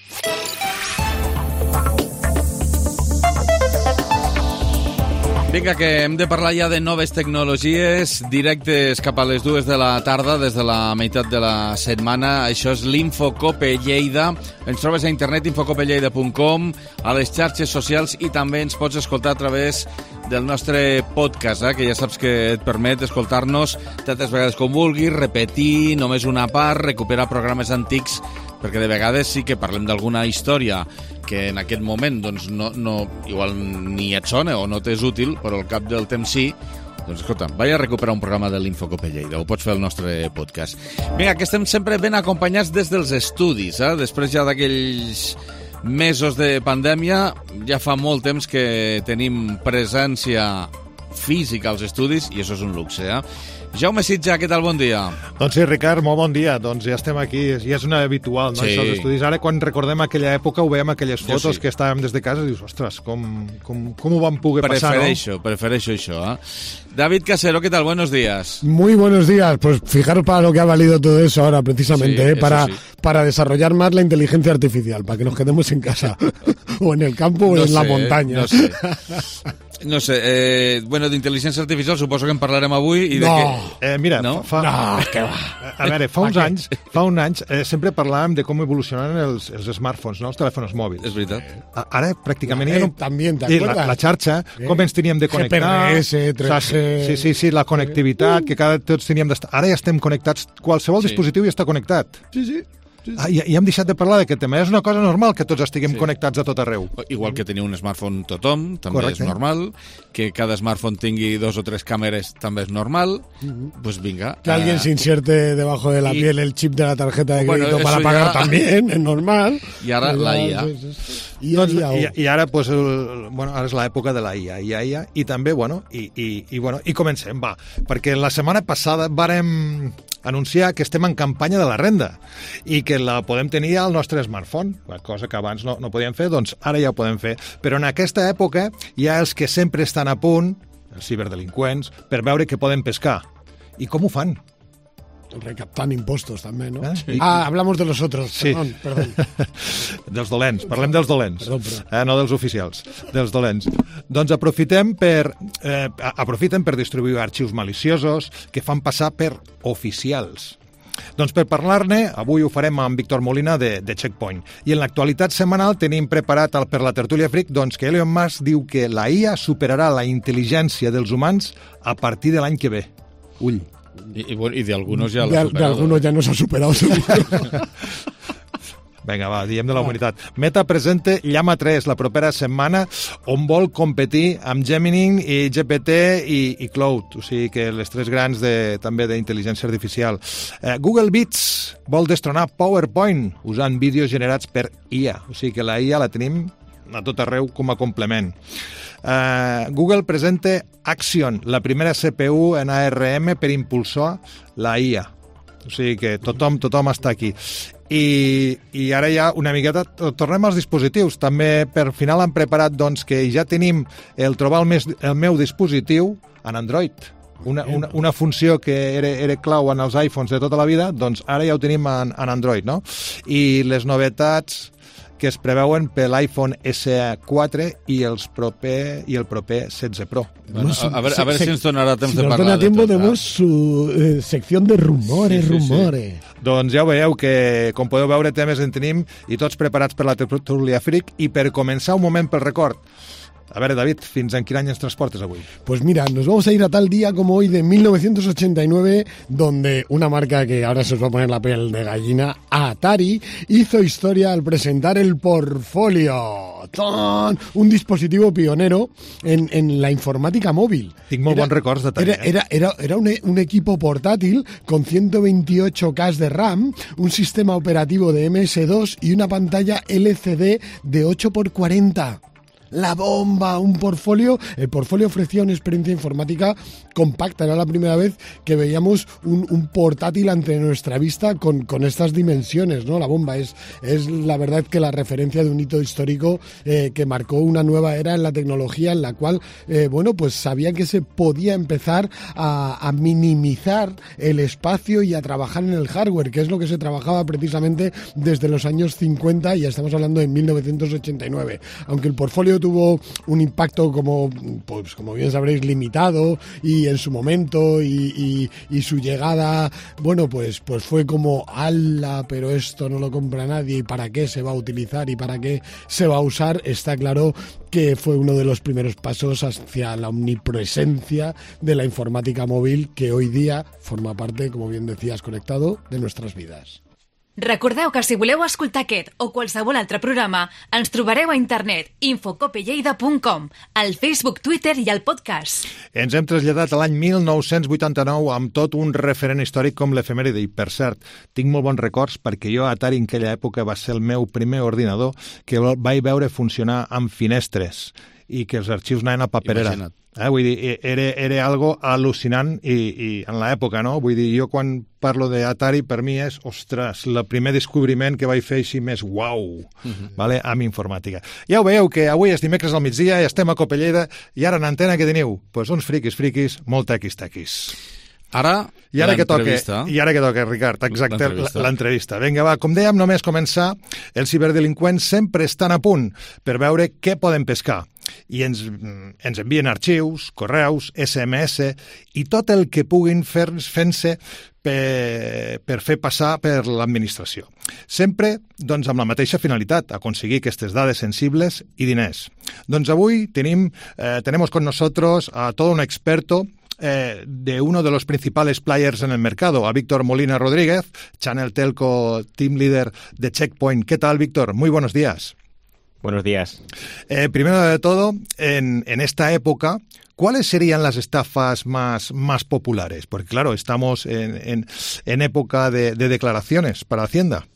Vinga, que hem de parlar ja de noves tecnologies, directes cap a les dues de la tarda, des de la meitat de la setmana. Això és l'Infocope Lleida. Ens trobes a internet, infocope lleida punt com, a les xarxes socials i també ens pots escoltar a través del nostre podcast, eh, que ja saps que et permet escoltar-nos tantes vegades com vulguis, repetir només una part, recuperar programes antics, perquè de vegades sí que parlem d'alguna història que en aquest moment doncs, no, no, igual ni et sona o no t'és útil, però al cap del temps sí. Doncs escolta, vaig a recuperar un programa de l'Infocope Lleida, ho pots fer al nostre podcast. Vinga, que estem sempre ben acompanyats des dels estudis, eh? Després ja d'aquells mesos de pandèmia, ja fa molt temps que tenim presència física als estudis i això és un luxe, eh? Jaume Sitja, què tal? Bon dia. Doncs sí, Ricard, molt bon dia. Doncs ja estem aquí, ja és una habitual, no? Sí. Això dels estudis. Ara, quan recordem aquella època, ho veiem aquelles fotos sí. que estàvem des de casa i dius, ostres, com, com, com ho vam poder pasar, prefereixo, ¿no? Prefereixo això, ¿eh? David Casero, ¿qué tal? Buenos días. Muy buenos días. Pues fijaros para lo que ha valido todo eso ahora, precisamente, Sí, ¿eh? eso para, sí. para desarrollar más la inteligencia artificial, para que nos quedemos en casa, o en el campo o No en la sé, montaña. No sé. No sé, eh, bueno, d'intel·ligència artificial suposo que en parlarem avui i de no. que... Eh, mira, no? fa... No, que va. A veure, fa uns anys, fa uns anys eh, sempre parlàvem de com evolucionaven els, els smartphones, no? Els telèfons mòbils. És veritat. A- Ara, pràcticament... Eh, ja no... també, ¿te I la, acuerdas? la xarxa, Eh, com ens teníem de connectar... G P R S, tres G... Sí, sí, sí, la connectivitat, que cada tots teníem d'estar... Ara ja estem connectats, qualsevol Sí. dispositiu ja està connectat. Sí, sí. Ah, i, I hem deixat de parlar de que també és una cosa normal que tots estiguem Sí. connectats a tot arreu. Igual que tenir un smartphone tothom, també Correcte. és normal. Que cada smartphone tingui dos o tres càmeres també és normal. Pues vinga. Que alguien eh, se inserte debajo de la y- piel el chip de la tarjeta de Bueno, crédito eso para ya- pagar también, es normal. I ara la I A. Sí, sí, sí. I, Doncs, I, A, i, I ara, pues, el, bueno, ara és l'època de la I A, I A, I A, i també, bueno, i, i, i, bueno, i comencem, va, perquè la setmana passada vàrem anunciar que estem en campanya de la renda i que la podem tenir al nostre smartphone, cosa que abans no, no podíem fer, doncs ara ja ho podem fer. Però en aquesta època hi ha els que sempre estan a punt, els ciberdelinqüents, per veure què poden pescar. I com ho fan? recaptan impostos també, no? Eh? Sí. Ah, hablamos de los otros, Sí. perdón, perdón. Dels dolents, parlem dels dolents, Perdó, perdó. eh, no dels oficials, dels dolents. Doncs aprofitem per, eh, aprofiten per distribuir arxius maliciosos que fan passar per oficials. Doncs per parlar-ne, avui ho farem amb Víctor Molina de, de Checkpoint. I en l'actualitat setmanal tenim preparat el, per la tertúlia Freak doncs, que Elon Musk diu que la I A superarà la intel·ligència dels humans a partir de l'any que ve. Ull. I, i, bueno, i d'algunos ja De, l'ha de superado. algunos ya nos ha superado seguro. Vinga, va, diem de la humanitat. Meta presenta Llama tres la propera setmana, on vol competir amb Gemini i G P T i, i Cloud, o sigui que les tres grans de, també d'intel·ligència artificial. Eh, Google Beats vol destronar PowerPoint usant vídeos generats per I A, o sigui que la I A la tenim a tot arreu com a complement. Uh, Google presenta Axion, la primera C P U en A R M per impulsar la I A. O sigui que tothom, tothom està aquí. I, i ara ja una miqueta tornem als dispositius. També per final han preparat doncs, que ja tenim el trobar el, mes, el meu dispositiu en Android. Una, una, una funció que era, era clau en els iPhones de tota la vida, doncs ara ja ho tenim en, en Android, no? I les novetats que es preveuen per l'iPhone esse quatre i, els proper, i el proper setze Pro. Bueno, a, a, ver, a ver si ens donarà temps si de nos parlar dona tiempo, de tot. tenemos su eh, sección de rumores, Sí, sí, sí. rumores. Doncs ja ho veieu que, com podeu veure, temes en tenim i tots preparats per la tertúlia Freak. I per començar, un moment pel record. A veure, David, fins en quin any ens transportes avui? Pues mira, nos vamos a ir a tal día como hoy de mil novecientos ochenta y nueve, donde una marca que ahora se os va a poner la piel de gallina, Atari, hizo historia al presentar el Portfolio. ¡Tan! Un dispositivo pionero en, en la informática móvil. Tinc molt bons records d'Atari. Era, era, era, era un, un equipo portátil con ciento veintiocho K de RAM, un sistema operativo de eme ese dos y una pantalla ele ce de de ocho por cuarenta. La bomba, un portfolio. El portfolio ofrecía una experiencia informática compacta. Era la primera vez que veíamos un, un portátil ante nuestra vista con, con estas dimensiones, ¿no? La bomba es, es la verdad que la referencia de un hito histórico eh, que marcó una nueva era en la tecnología, en la cual, eh, bueno, pues sabía que se podía empezar a, a minimizar el espacio y a trabajar en el hardware, que es lo que se trabajaba precisamente desde los años cincuenta, y ya estamos hablando de mil novecientos ochenta y nueve. Aunque el portfolio tuvo un impacto, como pues como bien sabréis, limitado, y en su momento y, y, y su llegada, bueno, pues pues fue como ala, pero esto no lo compra nadie, y para qué se va a utilizar y para qué se va a usar. Está claro que fue uno de los primeros pasos hacia la omnipresencia de la informática móvil, que hoy día forma parte, como bien decías, conectado, de nuestras vidas. Recordeu que si voleu escoltar aquest o qualsevol altre programa, ens trobareu a internet infocope lleida punt com, al Facebook, Twitter i al podcast. Ens hem traslladat a l'any mil nou-cents vuitanta-nou amb tot un referent històric com l'efemèride, i per cert, tinc molt bons records perquè jo a Atari en aquella època va ser el meu primer ordinador que vaig veure funcionar amb finestres i que els arxius anaven a paperera. Imagina't. Eh, vull dir, era, era algo al·lucinant i, i en l'època, no? Vull dir, jo quan parlo d'Atari, per mi és, ostres, el primer descobriment que vaig fer així més uau, uh-huh. vale? Amb informàtica. Ja ho veieu, que avui és dimecres al migdia i estem a Cope Lleida, i ara en antena què teniu? Pues uns friquis, friquis, molt tequis-tequis. Ara, I ara que toca, I ara que toca, Ricard, exacte, l'entrevista. Vinga, va, com dèiem, només començar, els ciberdelinqüents sempre estan a punt per veure què poden pescar. I ens, ens envien arxius, correus, esse eme esse i tot el que puguin fer, fent-se per, per fer passar per l'administració. Sempre doncs, amb la mateixa finalitat, aconseguir aquestes dades sensibles i diners. Doncs avui tenim, eh, tenemos con nosotros a todo un experto Eh, de uno de los principales players en el mercado, a Víctor Molina Rodríguez, Channel Telco Team Leader de Checkpoint. ¿Qué tal, Víctor? Muy buenos días. Buenos días. Eh, primero de todo, en, en esta época, ¿cuáles serían las estafas más, más populares? Porque, claro, estamos en, en, en época de, de declaraciones para Hacienda.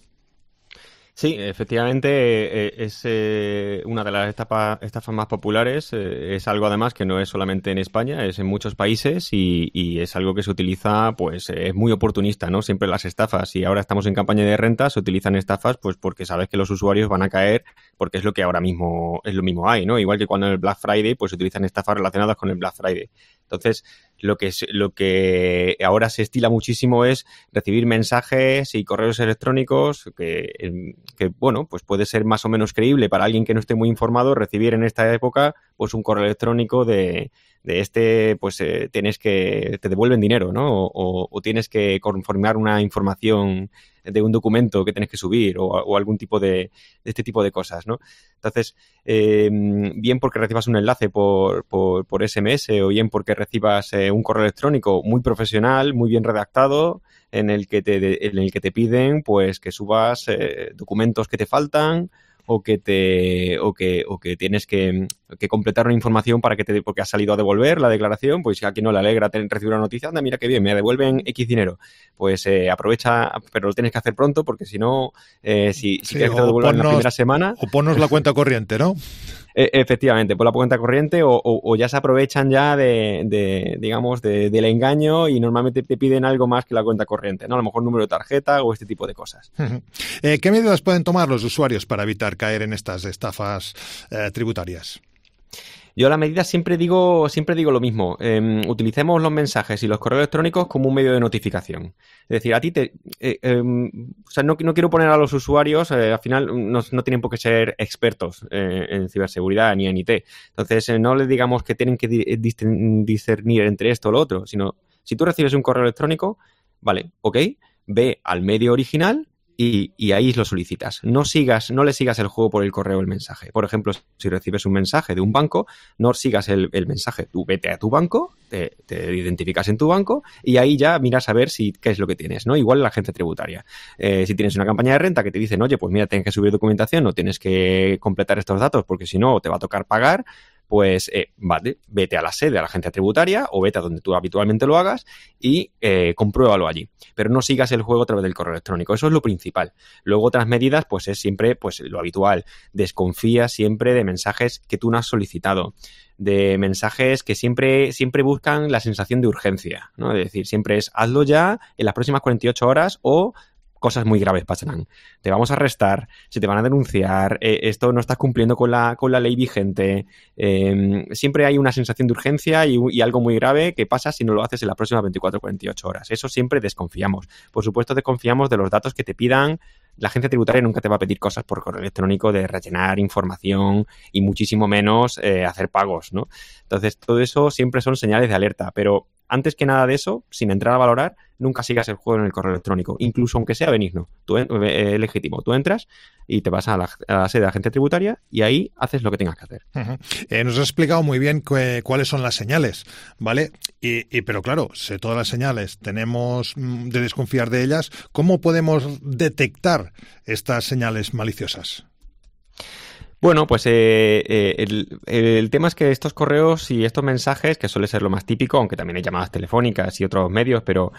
Sí, efectivamente eh, es eh, una de las estafas, estafas más populares. Eh, es algo además que no es solamente en España, es en muchos países y, y es algo que se utiliza, pues es muy oportunista, ¿no? Siempre las estafas, y ahora estamos en campaña de renta, se utilizan estafas pues porque sabes que los usuarios van a caer, porque es lo que ahora mismo es lo mismo hay, ¿no? Igual que cuando en el Black Friday pues se utilizan estafas relacionadas con el Black Friday. Entonces, lo que es, lo que ahora se estila muchísimo es recibir mensajes y correos electrónicos que, que, bueno, pues puede ser más o menos creíble para alguien que no esté muy informado recibir en esta época pues un correo electrónico de, de este, pues eh, tienes que, te devuelven dinero, ¿no? O, o tienes que conformar una información de un documento que tienes que subir o, o algún tipo de, de este tipo de cosas, ¿no? Entonces, eh, bien porque recibas un enlace por, por, por ese eme ese o bien porque recibas eh, un correo electrónico muy profesional, muy bien redactado, en el que te, en el que te piden pues que subas eh, documentos que te faltan o que te o que o que tienes que, que completar una información para que te porque has salido a devolver la declaración, pues si a quien no le alegra tener, recibir una noticia, anda, mira qué bien, me devuelven X dinero, pues eh, aprovecha, pero lo tienes que hacer pronto porque si no, eh, si, si sí, quieres que te devuelvan en la primera semana... O ponnos la cuenta corriente, ¿no? E- efectivamente, por la cuenta corriente o, o, o ya se aprovechan ya de, de digamos, de, del engaño y normalmente te piden algo más que la cuenta corriente, ¿no? A lo mejor número de tarjeta o este tipo de cosas. eh, ¿Qué medidas pueden tomar los usuarios para evitar caer en estas estafas eh, tributarias? Yo la medida siempre digo siempre digo lo mismo. Eh, utilicemos los mensajes y los correos electrónicos como un medio de notificación. Es decir, a ti te... Eh, eh, o sea, no, no quiero poner a los usuarios, eh, al final no, no tienen por qué ser expertos eh, en ciberseguridad ni en I T. Entonces, eh, no les digamos que tienen que di- discernir entre esto o lo otro, sino si tú recibes un correo electrónico, vale, ok, ve al medio original y, y ahí lo solicitas. No sigas, no le sigas el juego por el correo o el mensaje. Por ejemplo, si recibes un mensaje de un banco, no sigas el, el mensaje. Tú vete a tu banco, te, te identificas en tu banco y ahí ya miras a ver si qué es lo que tienes, ¿no? Igual la agencia tributaria. Eh, si tienes una campaña de renta que te dicen, oye, pues mira, tienes que subir documentación o tienes que completar estos datos porque si no te va a tocar pagar, pues eh, vale, vete a la sede, a la agencia tributaria o vete a donde tú habitualmente lo hagas y eh, compruébalo allí. Pero no sigas el juego a través del correo electrónico. Eso es lo principal. Luego otras medidas, pues es siempre pues lo habitual. Desconfía siempre de mensajes que tú no has solicitado, de mensajes que siempre, siempre buscan la sensación de urgencia, ¿no? Es decir, siempre es hazlo ya en las próximas cuarenta y ocho horas o cosas muy graves pasarán. Te vamos a arrestar, se te van a denunciar, eh, esto no estás cumpliendo con la, con la ley vigente. Eh, siempre hay una sensación de urgencia y, y algo muy grave que pasa si no lo haces en las próximas veinticuatro a cuarenta y ocho horas. Eso siempre desconfiamos. Por supuesto, desconfiamos de los datos que te pidan. La agencia tributaria nunca te va a pedir cosas por correo electrónico de rellenar información y muchísimo menos eh, hacer pagos, ¿no? Entonces, todo eso siempre son señales de alerta, pero antes que nada de eso, sin entrar a valorar, nunca sigas el juego en el correo electrónico, incluso aunque sea benigno, tú, eh, legítimo. Tú entras y te vas a la, a la sede de la agencia tributaria y ahí haces lo que tengas que hacer. Uh-huh. Eh, nos has explicado muy bien que, cuáles son las señales, ¿vale? Y, y pero claro, si todas las señales tenemos mm, de desconfiar de ellas, ¿cómo podemos detectar estas señales maliciosas? Bueno, pues eh, eh, el, el tema es que estos correos y estos mensajes, que suele ser lo más típico, aunque también hay llamadas telefónicas y otros medios, pero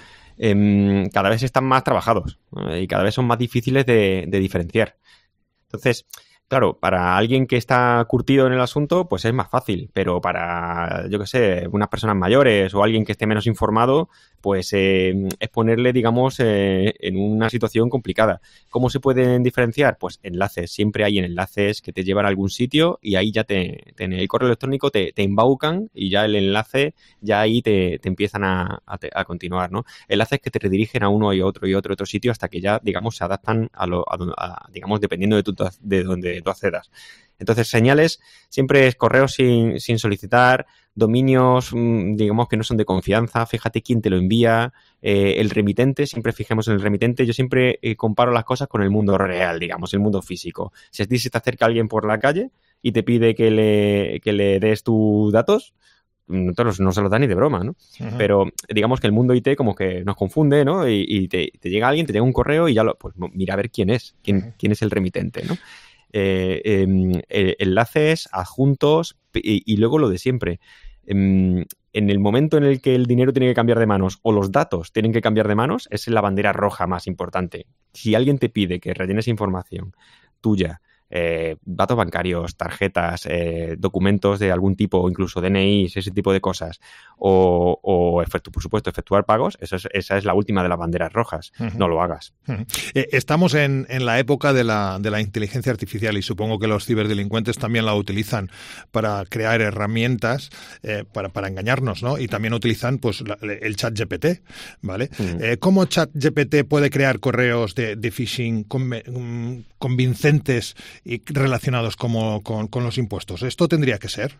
eh, cada vez están más trabajados, ¿no? Y cada vez son más difíciles de, de diferenciar. Entonces, claro, para alguien que está curtido en el asunto, pues es más fácil, pero para, yo qué sé, unas personas mayores o alguien que esté menos informado, pues eh, es ponerle, digamos, eh, en una situación complicada. ¿Cómo se pueden diferenciar? Pues enlaces. Siempre hay enlaces que te llevan a algún sitio y ahí ya te, te en el correo electrónico te, te embaucan y ya el enlace, ya ahí te, te empiezan a, a, a continuar, ¿no? Enlaces que te redirigen a uno y otro y otro y otro sitio hasta que ya, digamos, se adaptan a lo, a, a, digamos, dependiendo de, tu, de donde tú accedas. Entonces, señales siempre es correos sin, sin solicitar, dominios, digamos, que no son de confianza, fíjate quién te lo envía, eh, el remitente, siempre fijemos en el remitente. Yo siempre eh, comparo las cosas con el mundo real, digamos, el mundo físico. Si a ti se te acerca alguien por la calle y te pide que le, que le des tus datos, nosotros no se los da ni de broma, ¿no? Uh-huh. Pero digamos que el mundo I T como que nos confunde, ¿no? Y, y te, te llega alguien, te llega un correo y ya lo, pues mira a ver quién es, quién, uh-huh. quién es el remitente, ¿no? Eh, eh, eh, enlaces, adjuntos y, y luego lo de siempre. Eh, en el momento en el que el dinero tiene que cambiar de manos o los datos tienen que cambiar de manos, es la bandera roja más importante. Si alguien te pide que rellenes información tuya, eh, datos bancarios, tarjetas, eh, documentos de algún tipo, incluso D N Is, ese tipo de cosas, o, o efectu, por supuesto, efectuar pagos, eso es, esa es la última de las banderas rojas. Uh-huh. No lo hagas. Uh-huh. Eh, estamos en, en la época de la, de la inteligencia artificial y supongo que los ciberdelincuentes también la utilizan para crear herramientas eh, para, para engañarnos, ¿no? Y también utilizan pues la, el chat G P T, ¿vale? Uh-huh. Eh, ¿Cómo chat G P T puede crear correos de, de phishing con, convincentes y relacionados como, con, con los impuestos? ¿Esto tendría que ser?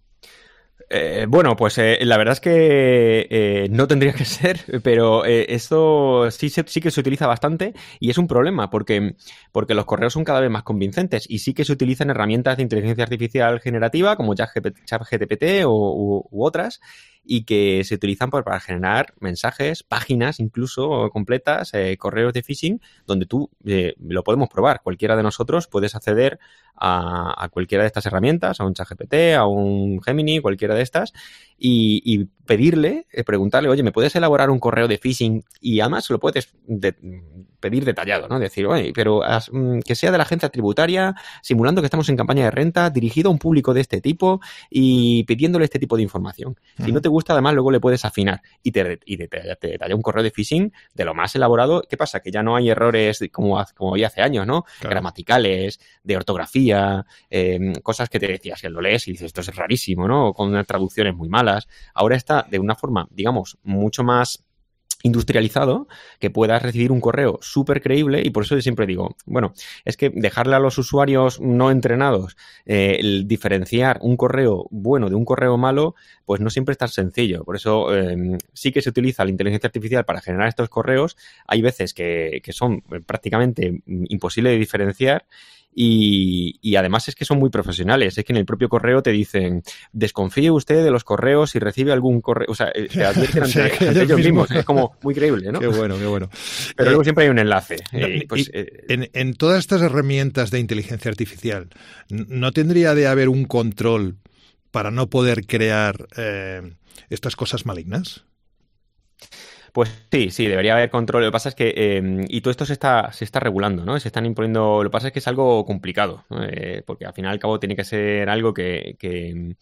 Eh, bueno, pues eh, la verdad es que eh, no tendría que ser, pero eh, esto sí, se, sí que se utiliza bastante y es un problema porque, porque los correos son cada vez más convincentes y sí que se utilizan herramientas de inteligencia artificial generativa como ChatGPT o u, u otras y que se utilizan por, para generar mensajes, páginas incluso completas, eh, correos de phishing, donde tú eh, lo podemos probar. Cualquiera de nosotros puedes acceder a, a cualquiera de estas herramientas, a un ChatGPT, a un Gemini, cualquiera de estas, y, y pedirle, eh, preguntarle, oye, ¿me puedes elaborar un correo de phishing? Y además lo puedes de, pedir detallado, ¿no? Decir, oye, pero as, que sea de la agencia tributaria, simulando que estamos en campaña de renta, dirigido a un público de este tipo y pidiéndole este tipo de información. Uh-huh. Si no te gusta, además, luego le puedes afinar y te, y te, te, te detalla un correo de phishing de lo más elaborado. ¿Qué pasa? Que ya no hay errores como, como había hace años, ¿no? Claro. Gramaticales, de ortografía, eh, cosas que te decías que lo lees y dices, esto es rarísimo, ¿no? O con unas traducciones muy malas. Ahora está de una forma, digamos, mucho más industrializado que puedas recibir un correo súper creíble, y por eso yo siempre digo, bueno, es que dejarle a los usuarios no entrenados eh, el diferenciar un correo bueno de un correo malo, pues no siempre es tan sencillo. Por eso eh, sí que se utiliza la inteligencia artificial para generar estos correos. Hay veces que, que son prácticamente imposibles de diferenciar. Y, y además es que son muy profesionales. Es que en el propio correo te dicen, desconfíe usted de los correos si recibe algún correo. O sea, te advierten o sea, ante, ante ellos mismos. Es como muy creíble, ¿no? Qué bueno, qué bueno. Pero eh, luego siempre hay un enlace. Eh, pues, y, eh, en, en todas estas herramientas de inteligencia artificial, ¿no tendría de haber un control para no poder crear eh, estas cosas malignas? Pues sí, sí, debería haber control. Lo que pasa es que, eh, y todo esto se está, se está regulando, ¿no? Se están imponiendo, lo que pasa es que es algo complicado, ¿no? Eh, porque al fin y al cabo tiene que ser algo que, que,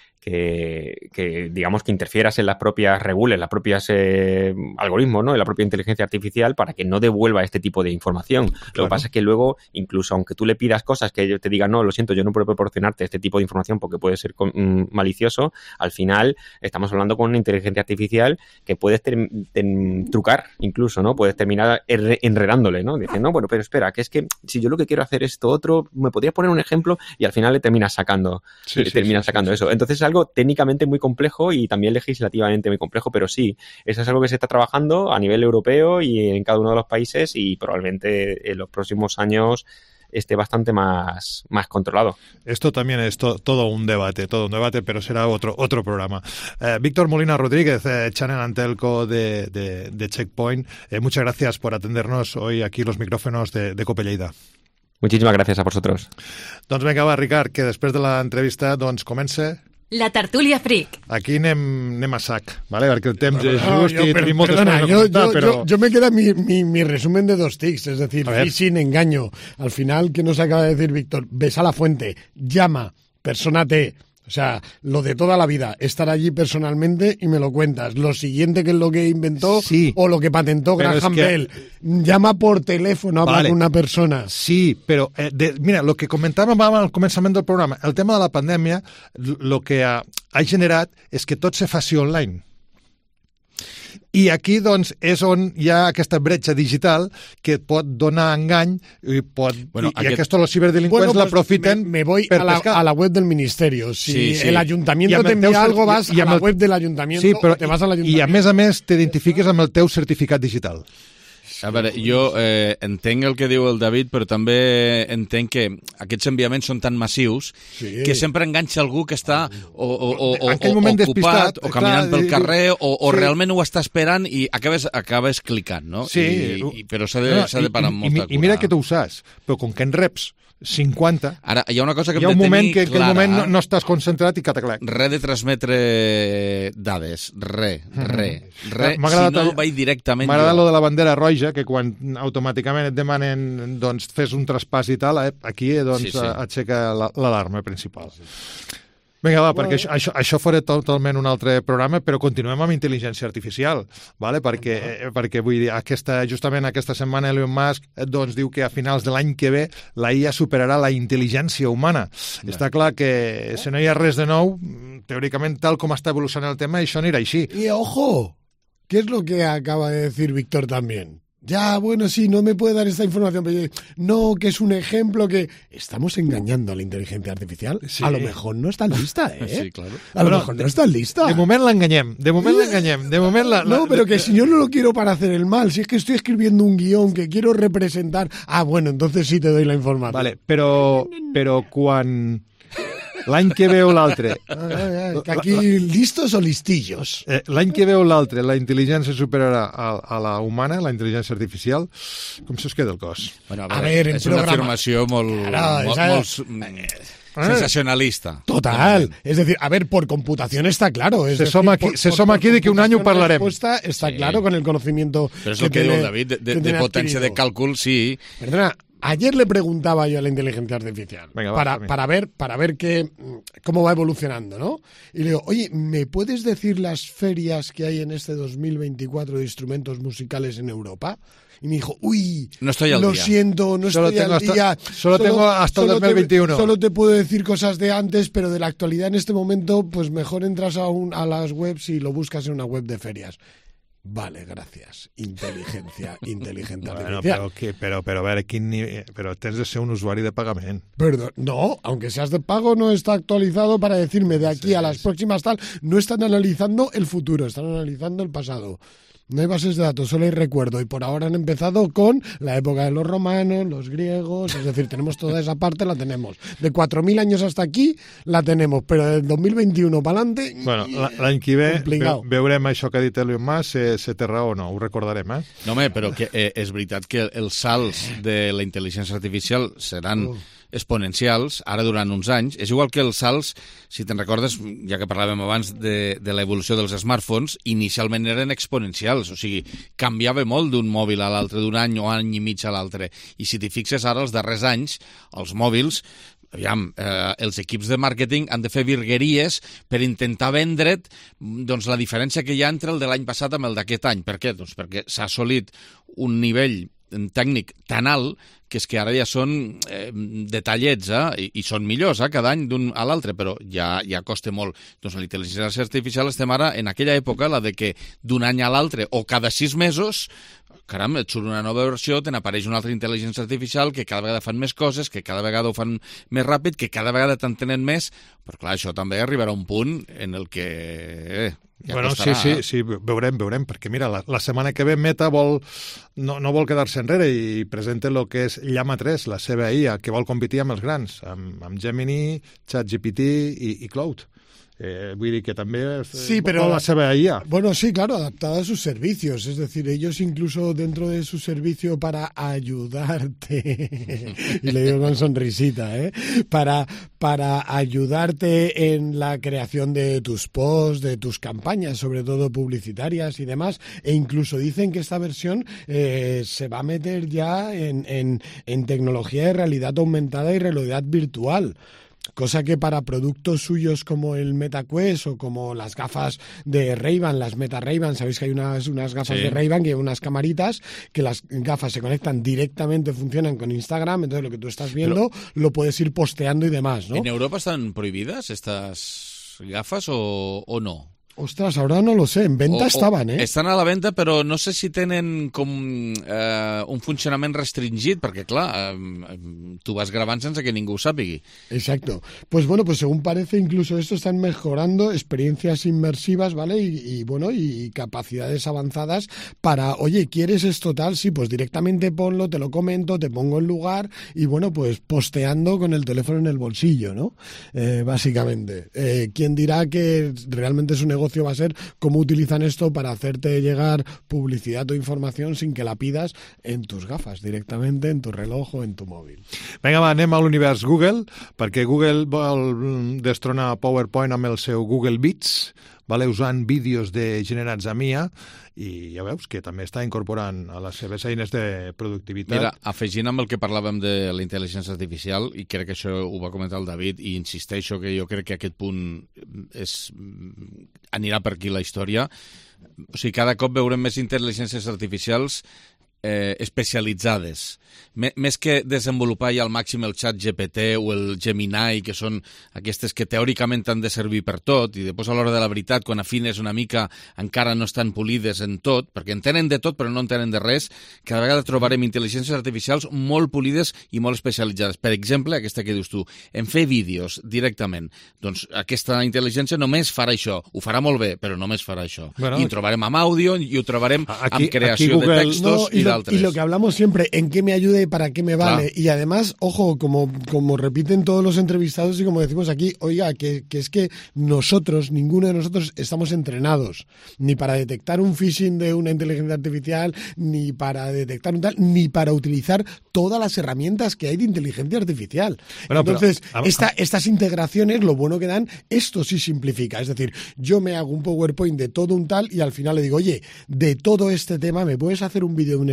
que, que digamos que interfieras en las propias regules, las propias eh, algoritmos, ¿no? En la propia inteligencia artificial para que no devuelva este tipo de información. Claro. Lo que pasa es que luego, incluso aunque tú le pidas cosas que ellos te digan, no, lo siento, yo no puedo proporcionarte este tipo de información porque puede ser con, mm, malicioso, al final estamos hablando con una inteligencia artificial que puedes ter- ter- trucar incluso, ¿no? Puedes terminar er- enredándole, ¿no? Dicen, no, bueno, pero espera, que es que si yo lo que quiero hacer es esto otro, ¿me podrías poner un ejemplo? Y al final le terminas sacando, sí, le sí, terminas sí, sacando sí, eso. Sí. Entonces algo técnicamente muy complejo y también legislativamente muy complejo, pero sí, eso es algo que se está trabajando a nivel europeo y en cada uno de los países y probablemente en los próximos años esté bastante más, más controlado. Esto también es to- todo un debate, todo un debate, pero será otro otro programa. Eh, Víctor Molina Rodríguez, eh, Channel Antelco de, de, de Checkpoint, eh, muchas gracias por atendernos hoy aquí los micrófonos de, de Cope Lleida. Muchísimas gracias a vosotros. Doncs vinga, va, Ricard, que després de l'entrevista doncs comença... La tertúlia freak. Aquí anem, anem a sac, ¿vale? Perquè el temps és no, just yo, i pero, tenim moltes perdona, coses a yo, comentar, yo, però... yo, yo me queda mi, mi, mi resumen de dos tics, es decir, phishing, engaño. Al final, ¿qué nos acaba de decir Víctor? Ves a la fuente, llama, persónate. O sea, lo de toda la vida, estar allí personalmente y me lo cuentas. Lo siguiente que es lo que inventó sí, o lo que patentó Graham que... Bell. Llama por teléfono, habla vale. con una persona. Sí, però, eh, de, mira, lo que comentàvem al començament del programa, el tema de la pandèmia, el que ha, ha generat és que tot se faci online. I aquí, doncs, és on hi ha aquesta bretxa digital que et pot donar engany i, pot, bueno, i, aquest... i aquests los ciberdelinqüents bueno, pues l'aprofiten me, me voy per a la, pescar. a la web del ministerio. Si sí, sí. el ayuntamiento te envía algo, vas a la el... web del ayuntamiento sí, però, o te vas a l'ayuntamiento. I a més a més t'identifiques amb el teu certificat digital. A veure, jo eh, entenc el que diu el David, però també entenc que aquests enviaments són tan massius sí. que sempre enganxa algú que està o, o, o, o, o ocupat o caminant pel carrer o, o sí. realment ho està esperant i acabes, acabes clicant, no? Sí. I, i, però s'ha de, no, s'ha de parar i, molta cura. I mira que tu ho saps, però com que en reps cinquanta... Ara, hi ha una cosa que hi ha hem un de moment tenir que, clara. que el moment no, no estàs concentrat i cataclac. Re de transmetre dades, re, re, re, si no vaig directament... M'agrada lo de la bandera roja, que quan automàticament et demanen doncs, fes un traspàs i tal, eh, aquí doncs, sí, sí. aixeca l'alarma principal. Sí. Vinga, va, perquè això, això, això faré totalment un altre programa, però continuem amb intel·ligència artificial, vale? perquè, eh, perquè vull dir, aquesta, justament aquesta setmana Elon Musk doncs, diu que a finals de l'any que ve la I A superarà la intel·ligència humana. Bé. Està clar que si no hi ha res de nou, teòricament, tal com està evolucionant el tema, això anirà així. I ojo, què és lo que acaba de decir Víctor también? Ya, bueno, sí, no me puede dar esta información, pero yo, no, que es un ejemplo que... ¿Estamos engañando a la inteligencia artificial? Sí. A lo mejor no está lista, ¿eh? Sí, claro. A lo bueno, mejor no está lista. De moment l'enganyem, de moment l'enganyem, de moment la... No, pero que si yo no lo quiero para hacer el mal, si es que estoy escribiendo un guión que quiero representar... Ah, bueno, entonces sí te doy la información. Vale, però, però quan... L'any que veu l'altre... Que aquí listos o listillos? Eh, l'any que veu l'altre, la intel·ligència superarà a, a la humana, la intel·ligència artificial, com se us queda el cos? Bueno, a veure, a ver, és programa... una afirmació molt, claro, molt, molt sensacionalista. Total. Es decir, a ver, por computación está claro. Es se decir, soma aquí, por, se por, soma por aquí de que un año parlarem. Está sí. claro con el conocimiento Pero es que lo que tiene, diu David, de, de, de potència de càlcul, sí. Perdona, ayer le preguntaba yo a la inteligencia artificial Venga, para, va, para ver, para ver qué, cómo va evolucionando, ¿no? Y le digo, oye, ¿me puedes decir las ferias que hay en este dos mil veinticuatro de instrumentos musicales en Europa? Y me dijo, uy, no estoy al lo día. siento, no solo estoy tengo al hasta, día. Solo, solo tengo hasta el dos mil veintiuno. Te, solo te puedo decir cosas de antes, pero de la actualidad en este momento, pues mejor entras a, un, a las webs y lo buscas en una web de ferias. Vale, gracias. Inteligencia, inteligente bueno, artificial. Però, que, però, però, a veure, quin nivell, però tens de ser un usuari de pagament. Perdón, no, aunque seas de pago, no está actualizado para decirme de aquí sí, a las sí. próximas tal. No están analizando el futuro, están analizando el pasado. No hay bases de datos, solo hay recuerdo. Y por ahora han empezado con la época de los romanos, los griegos, es decir, tenemos toda esa parte, la tenemos. De cuatro mil años hasta aquí la tenemos, però del dos mil vint-i-u per adelante... Bueno, l'any que ve ve, veurem això que ha dit Elon Musk, se, se té raó o no, ho recordarem, eh? No, home, però que, eh, és veritat que els salts de la intel·ligència artificial seran... Uh. exponencials, ara durant uns anys. És igual que els salts, si te'n recordes, ja que parlàvem abans de, de l'evolució dels smartphones, inicialment eren exponencials, o sigui, canviava molt d'un mòbil a l'altre, d'un any o any i mig a l'altre. I si t'hi fixes ara, els darrers anys, els mòbils, aviam, eh, els equips de màrqueting han de fer virgueries per intentar vendre't doncs, la diferència que hi ha entre el de l'any passat amb el d'aquest any. Per què? Doncs perquè s'ha assolit un nivell tècnic tan alt que és que ara ja són eh, detallets, eh? I, i són millors eh? cada any d'un a l'altre, però ja, ja costa molt. Doncs la intel·ligència artificial estem ara en aquella època, la de que d'un any a l'altre o cada sis mesos, caram, et surt una nova versió, te n'apareix una altra intel·ligència artificial que cada vegada fan més coses, que cada vegada ho fan més ràpid, que cada vegada t'entenen més, però clar, això també arribarà a un punt en el que... Eh, ja bueno, costarà, sí, sí, sí, veurem, veurem, perquè mira, la, la setmana que ve Meta vol, no, no vol quedar-se enrere i presenta el que és Llama tres, la seva I A, que vol competir amb els grans, amb, amb Gemini, ChatGPT i, i Cloud. Eh, vull dir que també sí, pero la seva I A. Bueno, sí, claro, adaptada a sus servicios. Es decir, ellos incluso dentro de su servicio para ayudarte, y le digo con sonrisita, ¿eh? Para, para ayudarte en la creación de tus posts, de tus campañas, sobre todo publicitarias y demás. E incluso dicen que esta versión eh, se va a meter ya en, en, en tecnología de realidad aumentada y realidad virtual. Cosa que para productos suyos como el MetaQuest o como las gafas de Ray-Ban, las Meta Ray-Ban, sabéis que hay unas, unas gafas sí. de Ray-Ban que hay unas camaritas que las gafas se conectan directamente, funcionan con Instagram, entonces lo que tú estás viendo Pero, lo puedes ir posteando y demás, ¿no? ¿En Europa están prohibidas estas gafas o, o no? Ostras, ahora no lo sé, en venta o, estaven, eh? Estan a la venda, però no sé si tenen com eh, un funcionament restringit, perquè clar, eh, tu vas gravant sense que ningú ho sàpigui. Exacto. Pues bueno, pues según parece, incluso esto están mejorando experiencias inmersivas, ¿vale? Y, y bueno, y capacidades avanzadas para, oye, ¿quieres esto tal? Sí, pues directamente ponlo, te lo comento, te pongo el lugar y bueno, pues posteando con el teléfono en el bolsillo, ¿no? Eh, básicamente. Eh, ¿Quién dirá que realmente es un negocio va a ser cómo utilizan esto para hacerte llegar publicidad o información sin que la pidas en tus gafas, directamente en tu reloj o en tu mòbil. Vinga, va, anem a l'univers Google, perquè Google vol destronar PowerPoint amb el seu Google Beats, vale, usant vídeos de generats amb I A, i ja veus que també està incorporant a les seves eines de productivitat. Mira, afegint amb el que parlàvem de la intel·ligència artificial, i crec que això ho va comentar el David, i insisteixo que jo crec que aquest punt és, anirà per aquí la història, o sigui, cada cop veurem més intel·ligències artificials eh, especialitzades. Més que desenvolupar ja al màxim el xat G P T o el Gemini, que són aquestes que teòricament han de servir per tot, i després a l'hora de la veritat, quan afines una mica, encara no estan polides en tot, perquè entenen de tot però no entenen de res, cada vegada trobarem intel·ligències artificials molt polides i molt especialitzades. Per exemple, aquesta que dius tu, en fer vídeos directament. Doncs aquesta intel·ligència només farà això. Ho farà molt bé, però només farà això. Bueno, I ho trobarem amb àudio i ho trobarem aquí, amb creació Google, de textos no, i, i d'altres. Y lo que hablamos siempre, ¿en qué me ayuda y para qué me vale? Claro. Y además, ojo, como, como repiten todos los entrevistados y como decimos aquí, oiga, que, que es que nosotros, ninguno de nosotros estamos entrenados, ni para detectar un phishing de una inteligencia artificial, ni para detectar un tal, ni para utilizar todas las herramientas que hay de inteligencia artificial. Bueno, Entonces, pero, esta, estas integraciones, lo bueno que dan, esto sí simplifica. Es decir, yo me hago un PowerPoint de todo un tal y al final le digo, oye, de todo este tema, ¿me puedes hacer un vídeo de un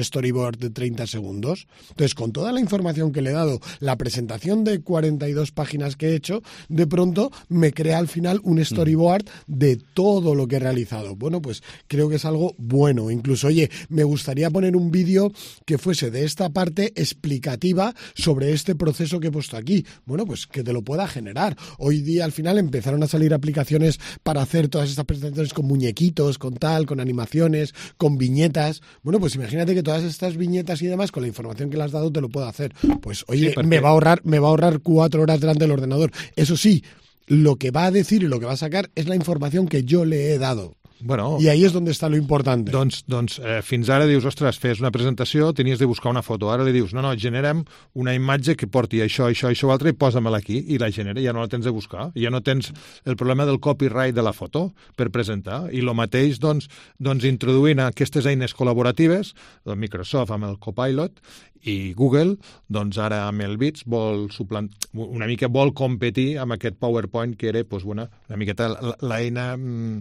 storyboard de treinta segundos. Entonces, con toda la información que le he dado, la presentación de cuarenta y dos páginas que he hecho, de pronto me crea al final un storyboard de todo lo que he realizado. Bueno, pues creo que es algo bueno. Incluso, oye, me gustaría poner un vídeo que fuese de esta parte explicativa sobre este proceso que he puesto aquí. Bueno, pues que te lo pueda generar. Hoy día, al final, empezaron a salir aplicaciones para hacer todas estas presentaciones con muñequitos, con tal, con animaciones, con viñetas. Bueno, pues imagínate que todas estas viñetas y demás, con la información que le has dado, te lo puedo hacer. Pues, oye, sí, me va a ahorrar, me va a ahorrar cuatro horas delante del ordenador. Eso sí, lo que va a decir y lo que va a sacar es la información que yo le he dado. Bueno, I ahí és on està lo importante. Doncs, doncs eh, fins ara dius, ostres, fes una presentació, tenies de buscar una foto. Ara li dius, no, no, generem una imatge que porti això, això, això, altre, i posa-me-la aquí, i la genera, ja no la tens de buscar. Ja no tens el problema del copyright de la foto per presentar. I el mateix, doncs, doncs introduint aquestes eines col·laboratives, el Microsoft amb el Copilot, i Google, doncs ara amb el Bits vol suplant... una mica vol competir amb aquest PowerPoint que era doncs, una, una miqueta l'eina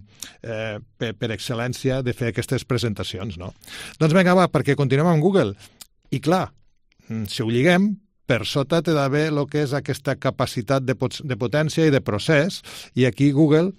eh, per, per excel·lència de fer aquestes presentacions, no? Doncs vinga, va, perquè continuem amb Google. I clar, si ho lliguem, per sota té d'haver el que és aquesta capacitat de, pot de potència i de procés, i aquí Google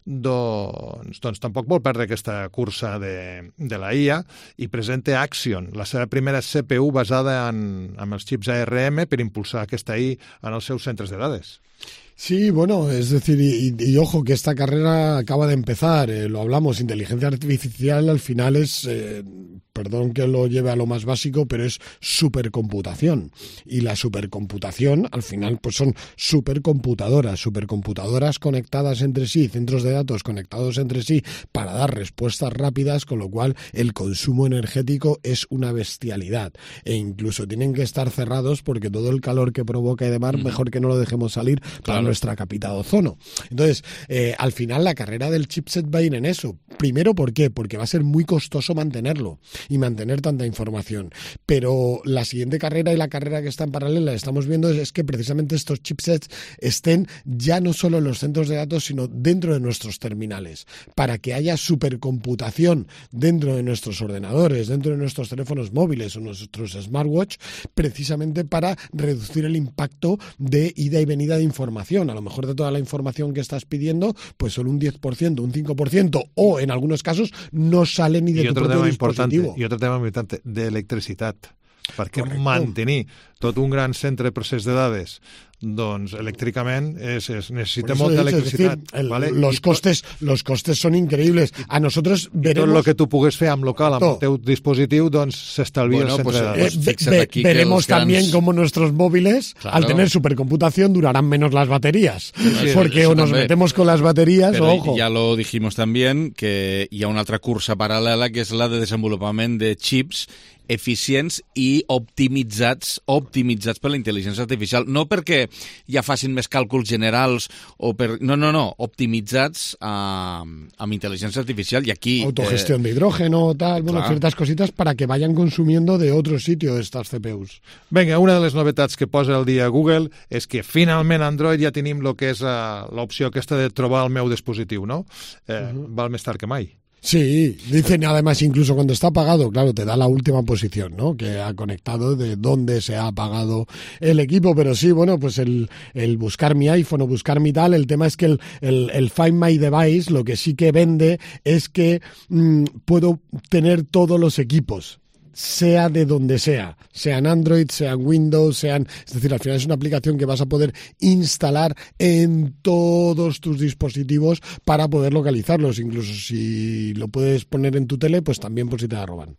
doncs, doncs tampoc vol perdre aquesta cursa de, de la I A i presenta Axion, la seva primera C P U basada en, en els xips A R M per impulsar aquesta I A en els seus centres de dades. Sí, bueno, es decir, y, y ojo que esta carrera acaba de empezar, eh, lo hablamos, inteligencia artificial al final es, eh, perdón que lo lleve a lo más básico, pero es supercomputación. Y la supercomputación al final pues son supercomputadoras, supercomputadoras conectadas entre sí, centros de datos conectados entre sí para dar respuestas rápidas, con lo cual el consumo energético es una bestialidad. E incluso tienen que estar cerrados porque todo el calor que provoca y demás, mm. mejor que no lo dejemos salir para claro. nuestra capita de ozono. Entonces, eh, al final la carrera del chipset va a ir en eso. Primero, ¿por qué? Porque va a ser muy costoso mantenerlo y mantener tanta información. Pero la siguiente carrera y la carrera que está en paralela estamos viendo es, es que precisamente estos chipsets estén ya no solo en los centros de datos, sino dentro de nuestros terminales, para que haya supercomputación dentro de nuestros ordenadores, dentro de nuestros teléfonos móviles o nuestros smartwatch, precisamente para reducir el impacto de ida y venida de información. A lo mejor de toda la información que estás pidiendo, pues solo un diez por ciento, un cinco por ciento, o en algunos casos no sale ni de I tu propio dispositivo. I otro tema important, d'electricitat. Perquè Correcte. mantenir tot un gran centre de procés de dades doncs elèctricament es, es necesita molta electricidad. Decir, el, ¿vale? Los costes los costes son increíbles. A nosotros veremos... Tot el que tu pugues fer amb local, amb el teu dispositiu, doncs s'estalvia bueno, el centre pues, de datos. Eh, ve, veremos también grans... cómo nuestros móviles, claro. al tener supercomputación, durarán menos las baterías. Sí, sí, porque o nos també. metemos con las baterías Pero o ojo. Ya lo dijimos también, que hi ha una altra cursa paral·lela, que és la de desenvolupament de chips eficients i optimitzats optimitzats per la intel·ligència artificial. No perquè ja facin més càlculs generals o per... No, no, no. Optimitzats uh, amb intel·ligència artificial i aquí... Autogestión eh... de hidrógeno, tal, bueno, Clar. ciertas cositas para que vayan consumiendo de otro sitio de estas C P Us. Vinga, una de les novetats que posa el dia Google és que finalment a Android ja tenim el que és uh, l'opció aquesta de trobar el meu dispositiu, no? Eh, uh-huh. Val més tard que mai. Sí, dicen además incluso cuando está apagado, claro, te da la última posición, ¿no? Que ha conectado, de dónde se ha apagado el equipo, pero sí, bueno, pues el, el buscar mi iPhone o buscar mi tal, el tema es que el, el, el Find My Device lo que sí que vende es que mmm, puedo tener todos los equipos, sea de donde sea, sean Android, sean Windows, sean... Es decir, al final es una aplicación que vas a poder instalar en todos tus dispositivos para poder localizarlos. Incluso si lo puedes poner en tu tele, pues también por si te la roban.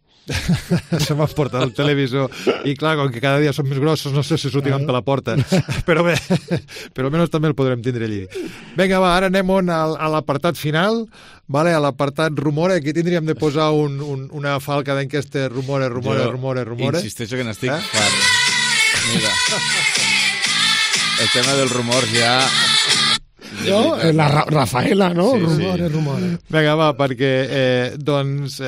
Se m'ha portat el televisor i clar, com que cada dia són més grossos, no sé si s'ho tiren per la porta, però bé, però almenys també el podrem tindre allí. Vinga, va, ara anem on, a l'apartat final, vale, a l'apartat rumore. Aquí tindríem de posar un, un, una falca d'enquesta rumore, rumore, jo rumore, rumore. Insisteixo que n'estic eh? fart. Mira. El tema del rumor ja... No? La Ra Rafaela, no? Sí, rumore, sí. rumore. Vinga, va, perquè, eh, doncs, eh,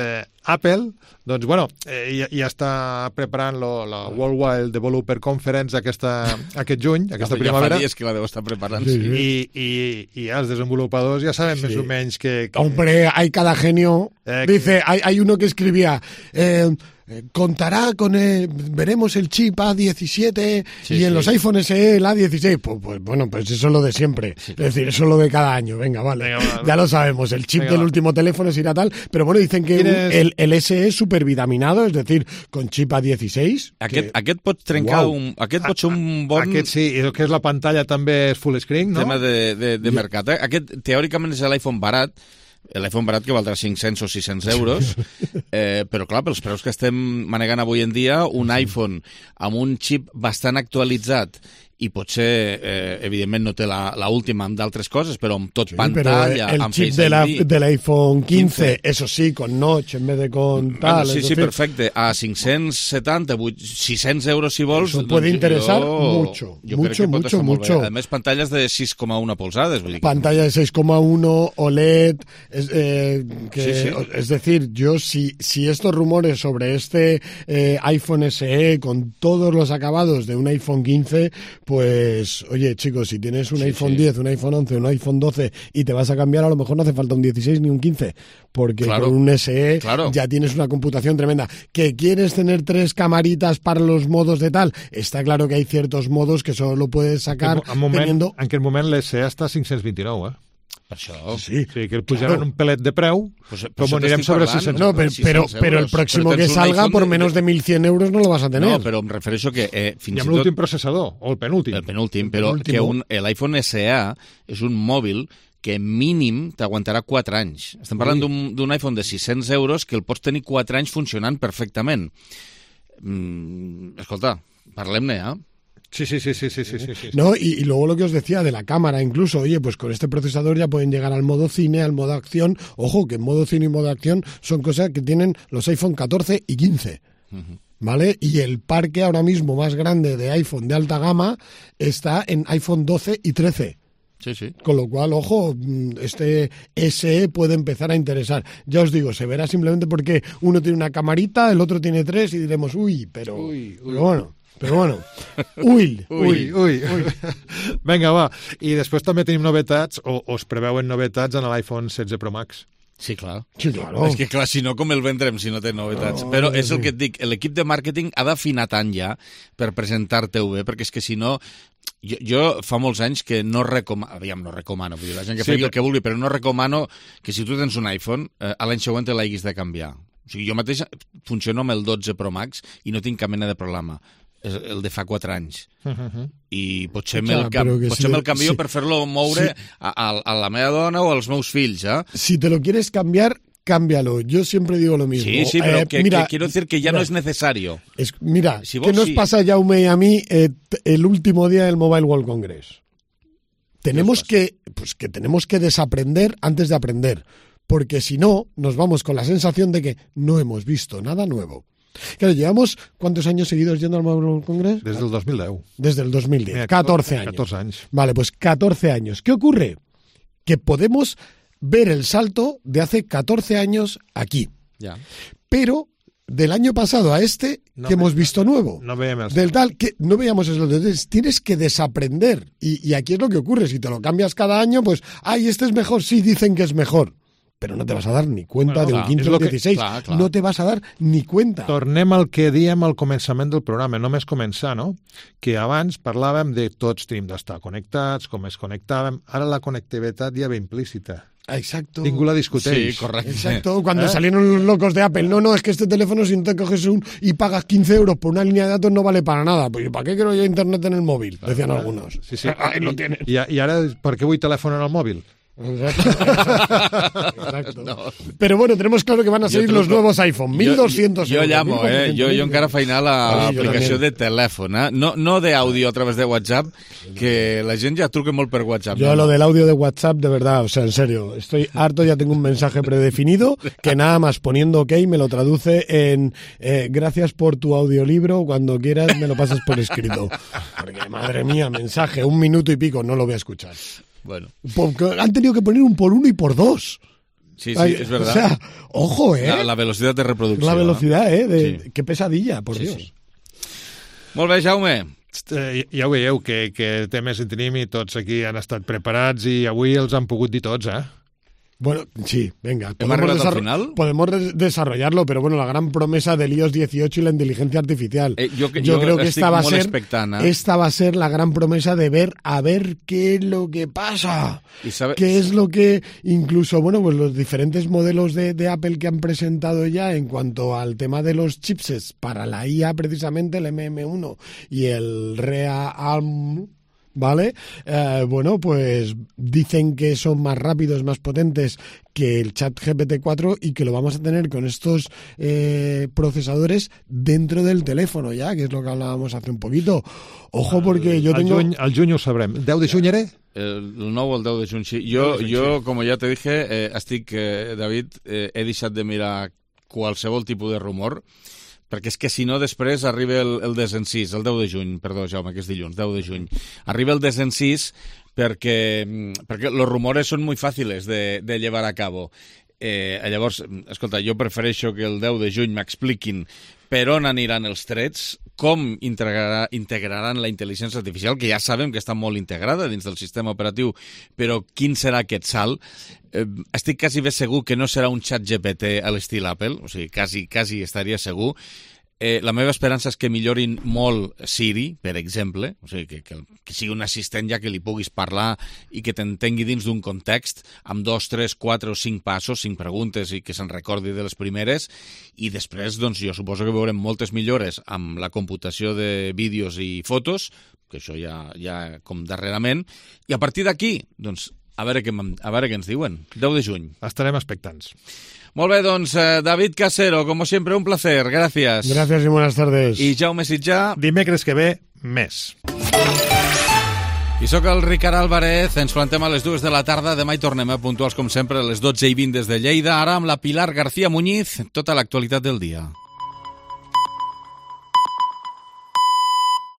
Apple, doncs, bueno, eh, ja, ja està preparant lo, la Worldwide Developer Conference aquesta, aquest juny, aquesta ja primavera. Ja fa dies que la deu estar preparant. Sí, sí. I, i, I ja els desenvolupadors ja saben sí. més o menys que... que... Hombre, hay cada genio. Eh, Dice, que... hay, hay uno que escribía... Eh, contará con el, veremos el chip A diecisiete sí, y en sí. los iPhone S E el A dieciséis. Pues, pues bueno, pues eso es lo de siempre. Sí. Es decir, eso es lo de cada año. Venga, vale. Venga, vale. Ya lo sabemos. El chip Venga, del va. último teléfono será tal. Pero bueno, dicen que el, el S E es supervitaminado, es decir, con chip A dieciséis. Aquest, que... aquest pot trencar wow. un... Aquest pot ser un bon... Aquest sí, i el que és la pantalla també és full screen, no? Tema de, de, de mercat. Eh? Aquest, teòricament, és l'iPhone barat, l'iPhone barat que valdrà cinc-cents o sis-cents euros, eh, però clar, pels preus que estem manegant avui en dia, un iPhone amb un xip bastant actualitzat i potser, eh, evidentment, no té la, la última amb d'altres coses, però amb tot sí, pantalla, el amb chip Face de la, I D. del iPhone quince, eso sí, con notch en vez de con tal. Bueno, sí, sí, decir, perfecte. A cinc-cents setanta, sis-cents euros si vols. Eso puede doncs interesar jo, mucho, jo mucho, mucho, mucho. A més, pantalles de seis coma uno polzades. Vull dir Pantalla de seis coma uno, O L E D. Es, eh, que, sí, sí. es decir, yo si, si estos rumores sobre este eh, iPhone S E con todos los acabados de un iPhone quince, pues... Oye, chicos, si tienes un sí, iPhone sí. diez, un iPhone once, un iPhone doce y te vas a cambiar, a lo mejor no hace falta un dieciséis ni un quince, porque claro, con un S E claro. ya tienes una computación tremenda. ¿Que quieres tener tres camaritas para los modos de tal? Está claro que hay ciertos modos que solo puedes sacar en, moment, teniendo... En aquest moment l'S E està a cinc-cents vint-i-nou, eh? Per això. Sí, sí, que el pujaran claro. un pelet de preu, pues, com anirem sobre sis-cents. No, pero, pero, pero el próximo que salga por menos de mil cien euros no lo vas a tener. No, però em refereixo que... Eh, fins I amb l'últim processador, o el penúltim. El penúltim, però el que un, l'iPhone S E és un mòbil que mínim t'aguantarà quatre anys. Estem parlant d'un iPhone de sis-cents euros que el pots tenir quatre anys funcionant perfectament. Mm, escolta, parlem-ne, eh? Sí, sí, sí, sí, sí, sí, sí, sí. No, y, y luego lo que os decía de la cámara, incluso, oye, pues con este procesador ya pueden llegar al modo cine, al modo acción. Ojo, que modo cine y modo acción son cosas que tienen los iPhone catorce y quince. Uh-huh. ¿Vale? Y el parque ahora mismo más grande de iPhone de alta gama está en iPhone doce y trece. Sí, sí. Con lo cual, ojo, este S E puede empezar a interesar. Ya os digo, se verá simplemente porque uno tiene una camarita, el otro tiene tres y diremos, uy, pero, uy, uy. pero bueno... Però bueno, ull, ull, ull, ull. Vinga, va. I després també tenim novetats, o, o es preveuen novetats en l'iPhone setze Pro Max. Sí, clar. Sí, claro. És que, clar, si no, com el vendrem si no té novetats? No, Però és el que et dic, l'equip de màrqueting ha d'afinar tant ja per presentar-te-ho bé, perquè és que si no... Jo, jo fa molts anys que no recomano, aviam, no recomano, vull dir, la gent que sí, faci el que vulgui, però no recomano que si tu tens un iPhone, eh, a l'any següent te l'haguis de canviar. O sigui, jo mateix funciono amb el dotze Pro Max i no tinc cap mena de problema. És el de fa quatre anys. Uh-huh. I potser me'l sí, potser si, me canvio sí. per fer-lo moure sí. a, a, a la meva dona o als meus fills, eh? Si te lo quieres cambiar, cámbialo. Yo siempre digo lo mismo. Sí, sí, pero eh, que, mira, que quiero decir que ya mira, no es necesario. Es, mira, si ¿qué nos sí. pasa, Jaume y a mí, eh, el último día del Mobile World Congress? Tenemos que, pues, que tenemos que desaprender antes de aprender, porque si no, nos vamos con la sensación de que no hemos visto nada nuevo. Claro, llevamos ¿cuántos años seguidos yendo al Mobile World Congress? Desde el dos mil diez. Desde el dos mil diez, catorce años. catorce años. Vale, pues catorce años. ¿Qué ocurre? Que podemos ver el salto de hace catorce años aquí. Ya. Pero del año pasado a este, no ¿qué hemos visto nuevo? No veíamos. Del tal, que no veíamos eso. Entonces, tienes que desaprender. Y, y aquí es lo que ocurre. Si te lo cambias cada año, pues, ay, este es mejor. Sí, dicen que es mejor. Pero no te vas a dar ni cuenta bueno, del clar, quinze o dieciséis. Clar, clar. No te vas a dar ni cuenta. Tornem al que dèiem al començament del programa, només començar, no? Que abans parlàvem de tots tenim d'estar connectats, com es connectàvem. Ara la connectivitat ja ve implícita. Exacto. Ningú la discuteix. Sí, correcto. Exacto. Cuando ¿Eh? salieron los locos de Apple, no, no, es que este teléfono si no te coges un y pagas quince euros por una línea de datos no vale para nada. Pues ¿para qué quiero yo internet en el móvil? Claro, Decían claro. algunos. Sí, sí. Ahí lo tienes. I, I ara, per què vull telèfon en el mòbil? Exacto. Exacto. No. Pero bueno, tenemos claro que van a salir los nuevos iPhone, mil doscientos yo, yo llamo, eh? yo, yo encara feina la aplicació de telèfon, eh? no, no de audio a través de WhatsApp, que la gent ja truca molt per WhatsApp. Yo no? lo del audio de WhatsApp, de verdad, o sea, en serio, estoy harto, ya tengo un mensaje predefinido que nada más poniendo OK me lo traduce en eh, gracias por tu audiolibro, cuando quieras me lo pasas por escrito. Porque, madre mía, mensaje, un minuto y pico, no lo voy a escuchar. Bueno. Porque han tenido que poner un por uno y por dos. sí, sí, es verdad. O sea, ojo, ¿eh? La, la velocidad de reproducció. La velocidad, ¿eh? De, sí. Qué pesadilla, por sí, Dios. Sí. Molt bé, Jaume. Ja ho veieu, que, que temes en tenim i tots aquí han estat preparats i avui els han pogut dir tots, eh? Bueno, sí, venga. ¿Hemos arribado al final? Podemos desarrollarlo, pero bueno, la gran promesa del iOS dieciocho y la inteligencia artificial. Eh, yo, yo, yo creo que esta va, a ser, expectant, ¿eh? esta va a ser la gran promesa de ver a ver qué es lo que pasa. ¿Y sabe... qué es lo que incluso, bueno, pues los diferentes modelos de, de Apple que han presentado ya en cuanto al tema de los chipsets para la I A, precisamente el M M uno y el Realm, ¿vale? Eh, bueno, pues dicen que son más rápidos, más potentes que el Chat G P T cuatro y que lo vamos a tener con estos eh, procesadores dentro del teléfono ya, que es lo que hablábamos hace un poquito. Ojo, porque yo al tengo... Juny, al juny ho sabrem. deu de juny era? El nou o el deu de juny, sí. Jo, de juny, jo sí. com ja te dije, eh, estic, eh, David, eh, he deixat de mirar qualsevol tipus de rumor, perquè és que si no després arriba el, el desencís, el deu de juny, perdó, Jaume, que és dilluns, deu de juny, arriba el desencís perquè, perquè los rumores són molt fàcils de, de llevar a cabo. Eh, llavors, escolta, jo prefereixo que el deu de juny m'expliquin per on aniran els trets, com integrarà, integraran la intel·ligència artificial, que ja sabem que està molt integrada dins del sistema operatiu, però quin serà aquest salt? Eh, estic quasi bé segur que no serà un xat G P T a l'estil Apple, o sigui, quasi, quasi estaria segur. Eh, la meva esperança és que millorin molt Siri, per exemple, o sigui, que, que, que sigui un assistent ja que li puguis parlar i que t'entengui dins d'un context, amb dos, tres, quatre o cinc passos, cinc preguntes i que se'n recordi de les primeres, i després, doncs, jo suposo que veurem moltes millores amb la computació de vídeos i fotos, que això ja, ja com darrerament, i a partir d'aquí, doncs, a veure, què, a veure què ens diuen. deu de juny. Estarem expectants. Molt bé, doncs, eh, David Casero, como siempre, un placer. Gracias. Gracias y buenas tardes. I Jaume Sitjà. Dimecres que ve, més. I sóc el Ricard Álvarez, ens plantem a les dues de la tarda, demà hi tornem a puntuals com sempre a les dotze i vint des de Lleida, ara amb la Pilar García Muñiz, tota l'actualitat del dia.